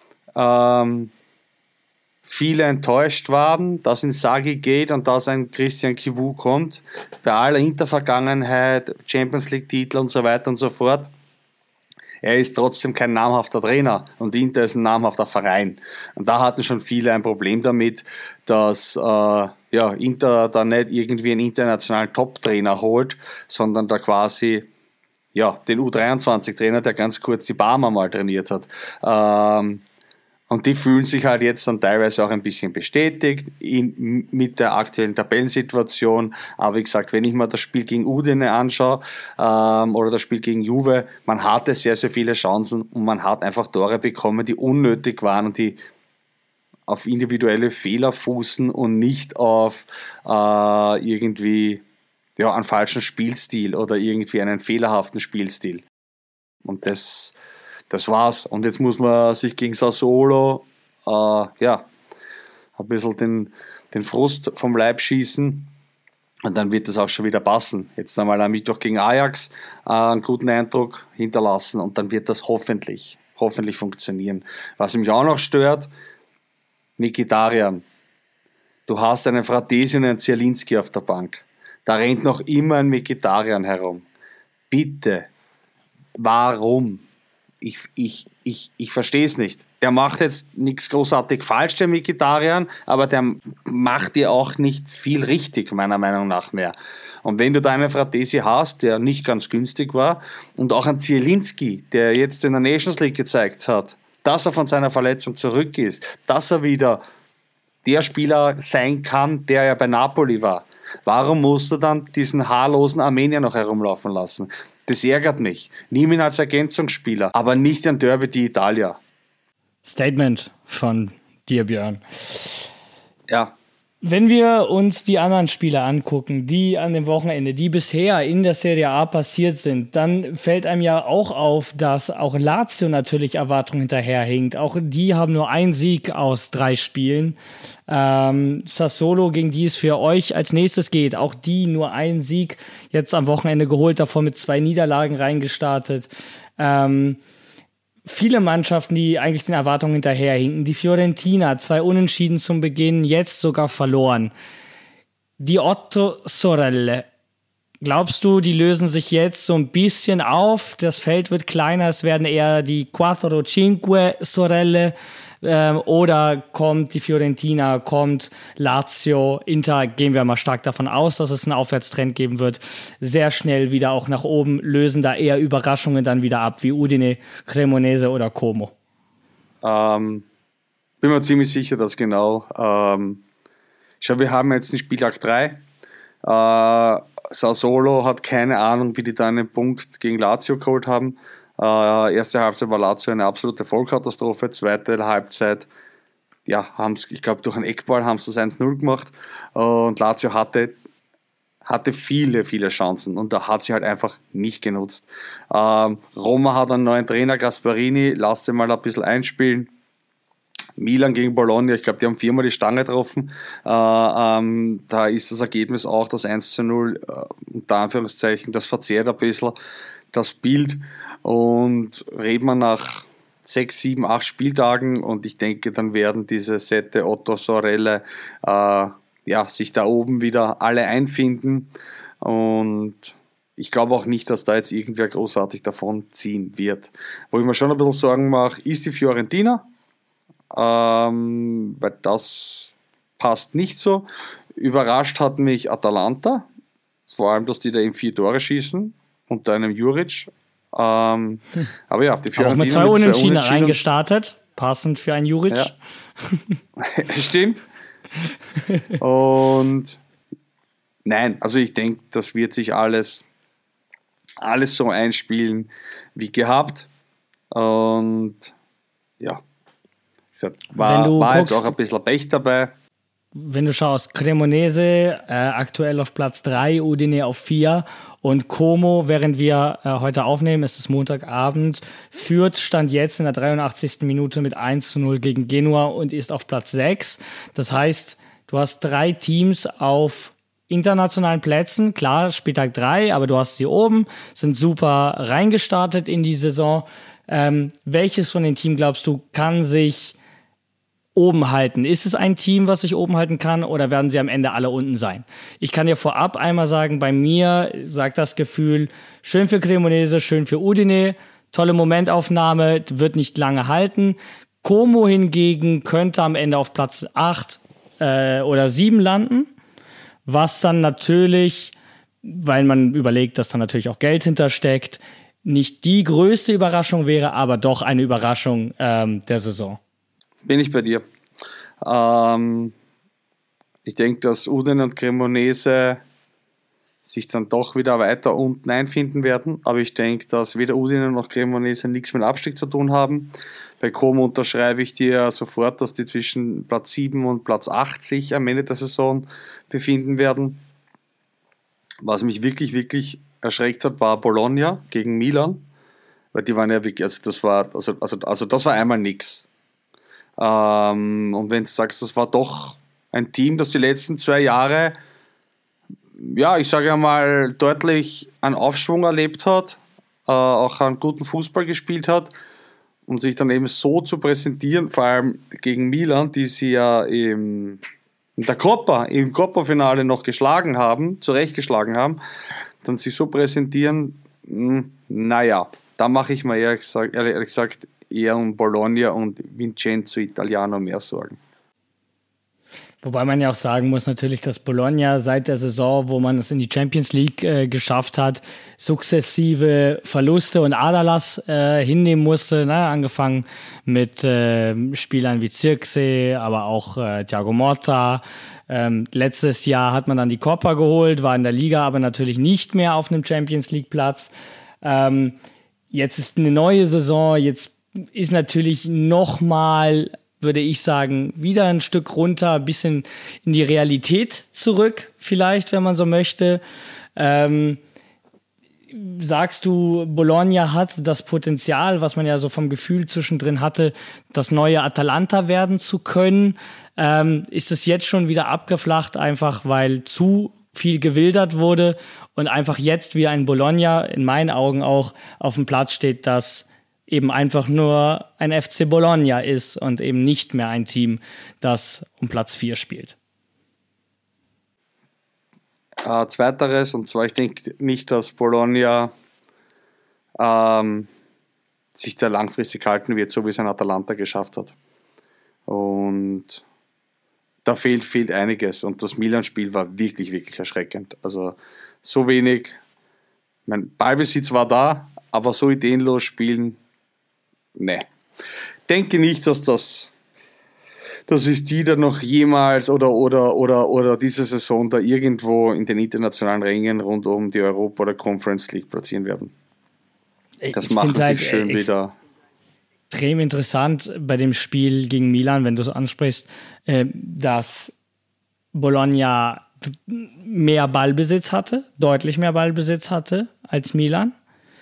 viele enttäuscht waren, dass Inzaghi geht und dass ein Christian Chivu kommt. Bei aller Inter-Vergangenheit, Champions League-Titel und so weiter und so fort. Er ist trotzdem kein namhafter Trainer und Inter ist ein namhafter Verein. Und da hatten schon viele ein Problem damit, dass Inter da nicht irgendwie einen internationalen Top-Trainer holt, sondern da quasi den U23-Trainer, der ganz kurz die Barmer mal trainiert hat. Und die fühlen sich halt jetzt dann teilweise auch ein bisschen bestätigt mit der aktuellen Tabellensituation. Aber wie gesagt, wenn ich mir das Spiel gegen Udine anschaue oder das Spiel gegen Juve, man hatte sehr, sehr viele Chancen und man hat einfach Tore bekommen, die unnötig waren und die auf individuelle Fehler fußen und nicht auf irgendwie einen falschen Spielstil oder irgendwie einen fehlerhaften Spielstil. Und das war's. Und jetzt muss man sich gegen Sassuolo ein bisschen den Frust vom Leib schießen und dann wird das auch schon wieder passen. Jetzt einmal am Mittwoch gegen Ajax einen guten Eindruck hinterlassen und dann wird das hoffentlich funktionieren. Was mich auch noch stört, Mkhitaryan. Du hast einen Fratesi und einen Zielinski auf der Bank. Da rennt noch immer ein Mkhitaryan herum. Bitte, warum? Ich verstehe es nicht. Der macht jetzt nichts großartig falsch, der Mkhitaryan, aber der macht dir auch nicht viel richtig, meiner Meinung nach mehr. Und wenn du da einen Fratesi hast, der nicht ganz günstig war, und auch einen Zielinski, der jetzt in der Nations League gezeigt hat, dass er von seiner Verletzung zurück ist, dass er wieder der Spieler sein kann, der ja bei Napoli war. Warum musst du dann diesen haarlosen Armenier noch herumlaufen lassen? Das ärgert mich. Nimm ihn als Ergänzungsspieler, aber nicht ein Derby d'Italia. Statement von dir, Björn. Ja. Wenn wir uns die anderen Spiele angucken, die an dem Wochenende, die bisher in der Serie A passiert sind, dann fällt einem ja auch auf, dass auch Lazio natürlich Erwartungen hinterherhinkt. Auch die haben nur einen Sieg aus 3 Spielen. Sassuolo, gegen die es für euch als nächstes geht, auch die nur einen Sieg jetzt am Wochenende geholt, davor mit 2 Niederlagen reingestartet. Viele Mannschaften, die eigentlich den Erwartungen hinterherhinken. Die Fiorentina, 2 Unentschieden zum Beginn, jetzt sogar verloren. Die Otto Sorelle, glaubst du, die lösen sich jetzt so ein bisschen auf? Das Feld wird kleiner, es werden eher die 4-5 Sorelle. Oder kommt die Fiorentina, kommt Lazio, Inter, gehen wir mal stark davon aus, dass es einen Aufwärtstrend geben wird, sehr schnell wieder auch nach oben, lösen da eher Überraschungen dann wieder ab, wie Udine, Cremonese oder Como? Bin mir ziemlich sicher, dass genau. Schau, wir haben jetzt den Spieltag 3. Sassuolo hat keine Ahnung, wie die da einen Punkt gegen Lazio geholt haben. Erste Halbzeit war Lazio eine absolute Vollkatastrophe, zweite Halbzeit, ich glaube durch einen Eckball haben sie das 1-0 gemacht und Lazio hatte viele, viele Chancen und da hat sie halt einfach nicht genutzt. Roma hat einen neuen Trainer, Gasparini, lasst ihn mal ein bisschen einspielen. Milan gegen Bologna, ich glaube, die haben 4-mal die Stange getroffen. Da ist das Ergebnis auch das 1-0, unter Anführungszeichen, das verzerrt ein bisschen das Bild. Und reden wir nach 6, 7, 8 Spieltagen und ich denke, dann werden diese Sette Otto Sorelle sich da oben wieder alle einfinden und ich glaube auch nicht, dass da jetzt irgendwer großartig davon ziehen wird. Wo ich mir schon ein bisschen Sorgen mache, ist die Fiorentina, weil das passt nicht so. Überrascht hat mich Atalanta, vor allem, dass die da eben 4 Tore schießen unter einem Juric. Aber ja, die Fiorentina auch mit 2 Unentschieden reingestartet. Passend für einen Juric. Ja. Stimmt. Und nein, also ich denke, das wird sich alles so einspielen wie gehabt. Und ja, wie gesagt, war jetzt auch ein bisschen Pech dabei. Wenn du schaust, Cremonese aktuell auf Platz 3, Udine auf 4 und Como, während wir heute aufnehmen, es ist Montagabend, führt Stand jetzt in der 83. Minute mit 1:0 gegen Genua und ist auf Platz 6. Das heißt, du hast 3 Teams auf internationalen Plätzen, klar, Spieltag 3, aber du hast sie oben, sind super reingestartet in die Saison. Welches von den Teams, glaubst du, kann sich oben halten? Ist es ein Team, was sich oben halten kann, oder werden sie am Ende alle unten sein? Ich kann dir vorab einmal sagen, bei mir sagt das Gefühl, schön für Cremonese, schön für Udine, tolle Momentaufnahme, wird nicht lange halten. Como hingegen könnte am Ende auf Platz 8 oder 7 landen, was dann natürlich, weil man überlegt, dass da natürlich auch Geld hintersteckt, nicht die größte Überraschung wäre, aber doch eine Überraschung der Saison. Bin ich bei dir. Ich denke, dass Udine und Cremonese sich dann doch wieder weiter unten einfinden werden. Aber ich denke, dass weder Udine noch Cremonese nichts mit Abstieg zu tun haben. Bei Como unterschreibe ich dir sofort, dass die zwischen Platz 7 und Platz 8 sich am Ende der Saison befinden werden. Was mich wirklich, wirklich erschreckt hat, war Bologna gegen Milan. Weil die waren ja wirklich, das war einmal nix. Und wenn du sagst, das war doch ein Team, das die letzten 2 Jahre, ja, ich sage mal, deutlich einen Aufschwung erlebt hat, auch einen guten Fußball gespielt hat und sich dann eben so zu präsentieren, vor allem gegen Milan, die sie ja im Coppa-Finale noch zurechtgeschlagen haben, dann sich so präsentieren, naja, da mache ich mir ehrlich gesagt eher um Bologna und Vincenzo Italiano mehr Sorgen. Wobei man ja auch sagen muss natürlich, dass Bologna seit der Saison, wo man es in die Champions League geschafft hat, sukzessive Verluste und Aderlass hinnehmen musste, ne? Angefangen mit Spielern wie Zirkzee, aber auch Thiago Motta. Letztes Jahr hat man dann die Coppa geholt, war in der Liga aber natürlich nicht mehr auf einem Champions League Platz. Jetzt ist eine neue Saison, jetzt ist natürlich nochmal, würde ich sagen, wieder ein Stück runter, ein bisschen in die Realität zurück, vielleicht, wenn man so möchte. Sagst du, Bologna hat das Potenzial, was man ja so vom Gefühl zwischendrin hatte, das neue Atalanta werden zu können? Ist es jetzt schon wieder abgeflacht, einfach weil zu viel gewildert wurde und einfach jetzt wieder ein Bologna in meinen Augen auch auf dem Platz steht, das eben einfach nur ein FC Bologna ist und eben nicht mehr ein Team, das um Platz 4 spielt? Zweiteres, und zwar, ich denke nicht, dass Bologna sich da langfristig halten wird, so wie es ein Atalanta geschafft hat. Und da fehlt einiges. Und das Milan-Spiel war wirklich, wirklich erschreckend. Also so wenig, mein Ballbesitz war da, aber so ideenlos spielen, ne. Denke nicht, dass ist die dann noch jemals oder diese Saison da irgendwo in den internationalen Rängen rund um die Europa- oder Conference League platzieren werden. Das machen sie schön wieder. Extrem interessant bei dem Spiel gegen Milan, wenn du es ansprichst, dass Bologna mehr Ballbesitz hatte, deutlich mehr Ballbesitz hatte als Milan.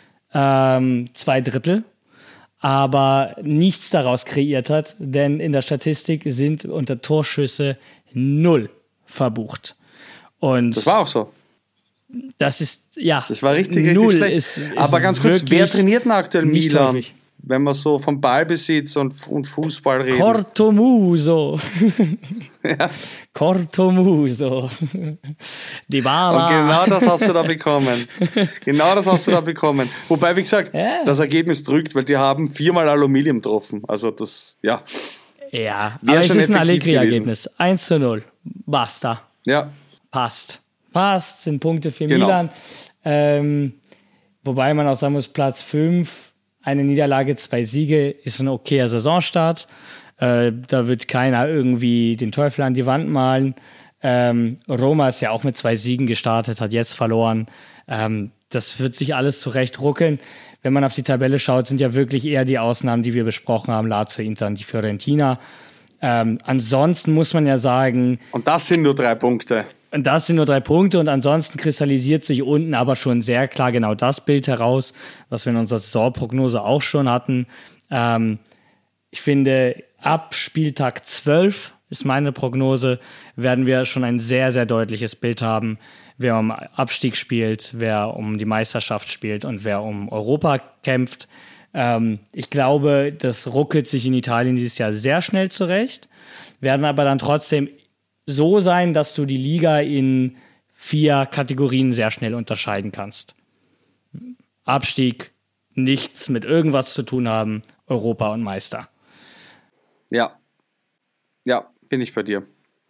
2/3. Aber nichts daraus kreiert hat, denn in der Statistik sind unter Torschüsse 0 verbucht. Und das war auch so. Das ist, ja. Das war richtig schlecht. Ist aber ganz kurz, wer trainiert denn aktuell Milan? Häufig. Wenn wir so vom Ballbesitz und Fußball reden. Cortomuso. Ja. Cortomuso. Dybala. Und genau das hast du da bekommen. Wobei, wie gesagt, das Ergebnis drückt, weil die haben 4-mal Aluminium getroffen. Also das, ja. Ja, aber es ist ein Allegri-Ergebnis. 1:0. Basta. Ja. Passt, sind Punkte für Milan. Wobei man auch sagen muss, Platz 5 eine Niederlage, 2 Siege ist ein okayer Saisonstart. Da wird keiner irgendwie den Teufel an die Wand malen. Roma ist ja auch mit 2 Siegen gestartet, hat jetzt verloren. Das wird sich alles zurecht ruckeln. Wenn man auf die Tabelle schaut, sind ja wirklich eher die Ausnahmen, die wir besprochen haben, Lazio, Inter und die Fiorentina. Ansonsten muss man ja sagen... Und das sind nur 3 Punkte. Und das sind nur 3 Punkte und ansonsten kristallisiert sich unten aber schon sehr klar genau das Bild heraus, was wir in unserer Saisonprognose auch schon hatten. Ich finde, ab Spieltag 12 ist meine Prognose, werden wir schon ein sehr, sehr deutliches Bild haben, wer um Abstieg spielt, wer um die Meisterschaft spielt und wer um Europa kämpft. Ich glaube, das ruckelt sich in Italien dieses Jahr sehr schnell zurecht, werden aber dann trotzdem so sein, dass du die Liga in 4 Kategorien sehr schnell unterscheiden kannst. Abstieg, nichts mit irgendwas zu tun haben, Europa und Meister. Ja, bin ich bei dir.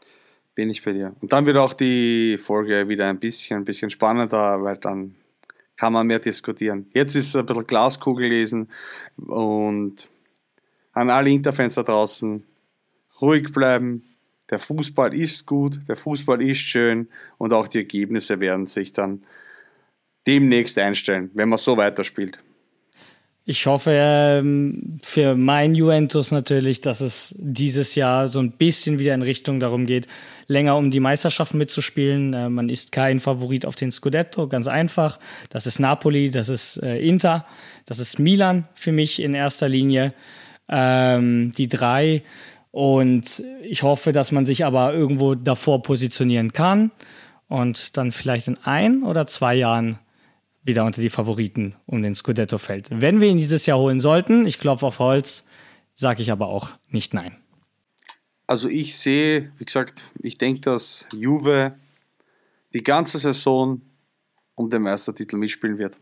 Und dann wird auch die Folge wieder ein bisschen spannender, weil dann kann man mehr diskutieren. Jetzt ist es ein bisschen Glaskugel lesen und an alle Interfans da draußen, ruhig bleiben. Der Fußball ist gut, der Fußball ist schön und auch die Ergebnisse werden sich dann demnächst einstellen, wenn man so weiterspielt. Ich hoffe für mein Juventus natürlich, dass es dieses Jahr so ein bisschen wieder in Richtung darum geht, länger um die Meisterschaften mitzuspielen. Man ist kein Favorit auf den Scudetto, ganz einfach. Das ist Napoli, das ist Inter, das ist Milan für mich in erster Linie. Die 3. Und ich hoffe, dass man sich aber irgendwo davor positionieren kann und dann vielleicht in 1 oder 2 Jahren wieder unter die Favoriten um den Scudetto fällt. Wenn wir ihn dieses Jahr holen sollten, ich klopfe auf Holz, sage ich aber auch nicht nein. Also ich sehe, wie gesagt, ich denke, dass Juve die ganze Saison um den Meistertitel mitspielen wird.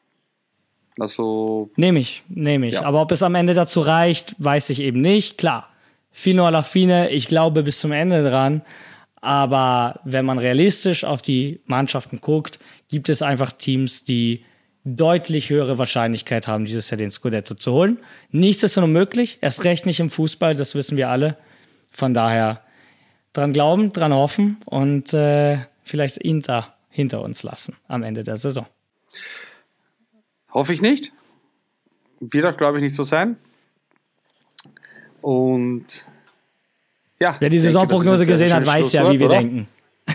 Also Nehme ich. Ja. Aber ob es am Ende dazu reicht, weiß ich eben nicht. Klar, fino alla fine, ich glaube bis zum Ende dran. Aber wenn man realistisch auf die Mannschaften guckt, gibt es einfach Teams, die deutlich höhere Wahrscheinlichkeit haben, dieses Jahr den Scudetto zu holen. Nichts ist unmöglich, erst recht nicht im Fußball, das wissen wir alle. Von daher dran glauben, dran hoffen und vielleicht Inter hinter uns lassen am Ende der Saison. Hoffe ich nicht. Wird auch, glaube ich, nicht so sein. Und ja, wer die Saisonprognose gesehen hat, weiß ja, wie wir denken.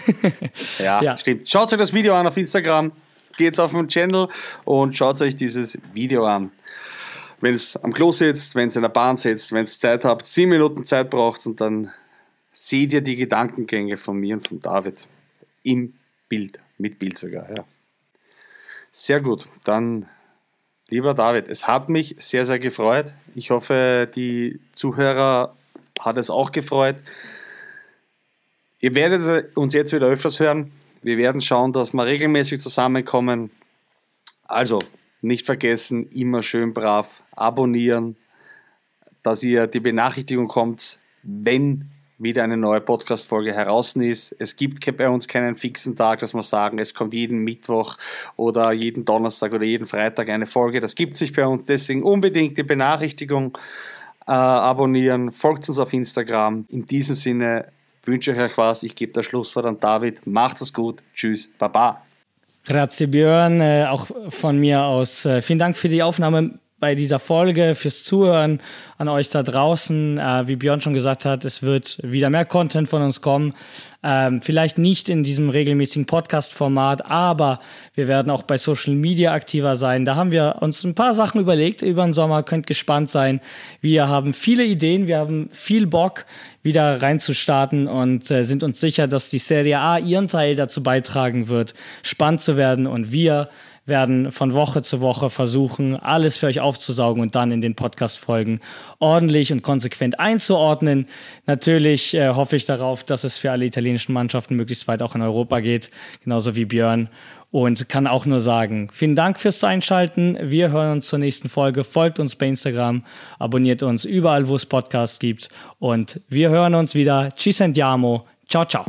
Ja, stimmt. Schaut euch das Video an auf Instagram, geht auf den Channel und schaut euch dieses Video an. Wenn es am Klo sitzt, wenn es in der Bahn sitzt, wenn es Zeit habt, 7 Minuten Zeit braucht und dann seht ihr die Gedankengänge von mir und von David im Bild, mit Bild sogar. Ja. Sehr gut, dann lieber David, es hat mich sehr, sehr gefreut. Ich hoffe, die Zuhörer hat es auch gefreut. Ihr werdet uns jetzt wieder öfters hören. Wir werden schauen, dass wir regelmäßig zusammenkommen. Also, nicht vergessen, immer schön brav abonnieren, dass ihr die Benachrichtigung kommt, wenn wieder eine neue Podcast-Folge heraus ist. Es gibt bei uns keinen fixen Tag, dass wir sagen, es kommt jeden Mittwoch oder jeden Donnerstag oder jeden Freitag eine Folge. Das gibt es nicht bei uns. Deswegen unbedingt die Benachrichtigung abonnieren, folgt uns auf Instagram. In diesem Sinne wünsche ich euch was. Ich gebe das Schlusswort an David. Macht es gut. Tschüss. Baba. Grazie Björn. Auch von mir aus vielen Dank für die Aufnahme bei dieser Folge, fürs Zuhören an euch da draußen. Wie Björn schon gesagt hat, es wird wieder mehr Content von uns kommen. Vielleicht nicht in diesem regelmäßigen Podcast-Format, aber wir werden auch bei Social Media aktiver sein. Da haben wir uns ein paar Sachen überlegt über den Sommer, könnt gespannt sein. Wir haben viele Ideen, wir haben viel Bock, wieder reinzustarten und sind uns sicher, dass die Serie A ihren Teil dazu beitragen wird, spannend zu werden, und wir werden von Woche zu Woche versuchen, alles für euch aufzusaugen und dann in den Podcast-Folgen ordentlich und konsequent einzuordnen. Natürlich hoffe ich darauf, dass es für alle italienischen Mannschaften möglichst weit auch in Europa geht, genauso wie Björn. Und kann auch nur sagen, vielen Dank fürs Einschalten. Wir hören uns zur nächsten Folge. Folgt uns bei Instagram, abonniert uns überall, wo es Podcasts gibt. Und wir hören uns wieder. Ci sentiamo. Ciao, ciao.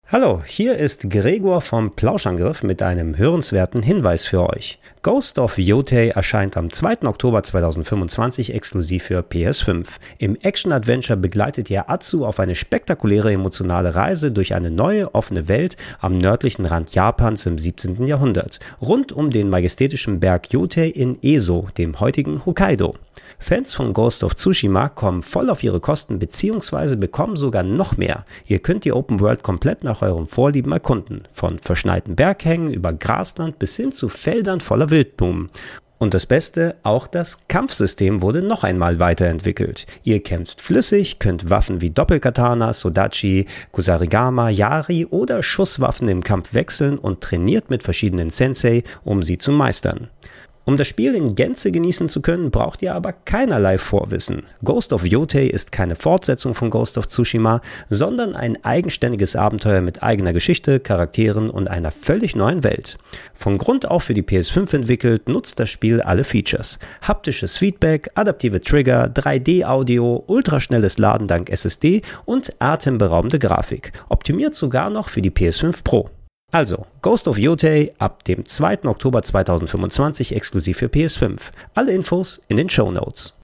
Hallo, hier ist Gregor vom Plauschangriff mit einem hörenswerten Hinweis für euch. Ghost of Yotei erscheint am 2. Oktober 2025 exklusiv für PS5. Im Action-Adventure begleitet ihr Atsu auf eine spektakuläre emotionale Reise durch eine neue, offene Welt am nördlichen Rand Japans im 17. Jahrhundert, rund um den majestätischen Berg Yotei in Eso, dem heutigen Hokkaido. Fans von Ghost of Tsushima kommen voll auf ihre Kosten bzw. bekommen sogar noch mehr. Ihr könnt die Open World komplett nach euren Vorlieben erkunden, von verschneiten Berghängen über Grasland bis hin zu Feldern voller Wildblumen. Und das Beste, auch das Kampfsystem wurde noch einmal weiterentwickelt. Ihr kämpft flüssig, könnt Waffen wie Doppelkatana, Sodachi, Kusarigama, Yari oder Schusswaffen im Kampf wechseln und trainiert mit verschiedenen Sensei, um sie zu meistern. Um das Spiel in Gänze genießen zu können, braucht ihr aber keinerlei Vorwissen. Ghost of Yotei ist keine Fortsetzung von Ghost of Tsushima, sondern ein eigenständiges Abenteuer mit eigener Geschichte, Charakteren und einer völlig neuen Welt. Von Grund auf für die PS5 entwickelt, nutzt das Spiel alle Features. Haptisches Feedback, adaptive Trigger, 3D-Audio, ultraschnelles Laden dank SSD und atemberaubende Grafik. Optimiert sogar noch für die PS5 Pro. Also, Ghost of Yotei ab dem 2. Oktober 2025 exklusiv für PS5. Alle Infos in den Shownotes.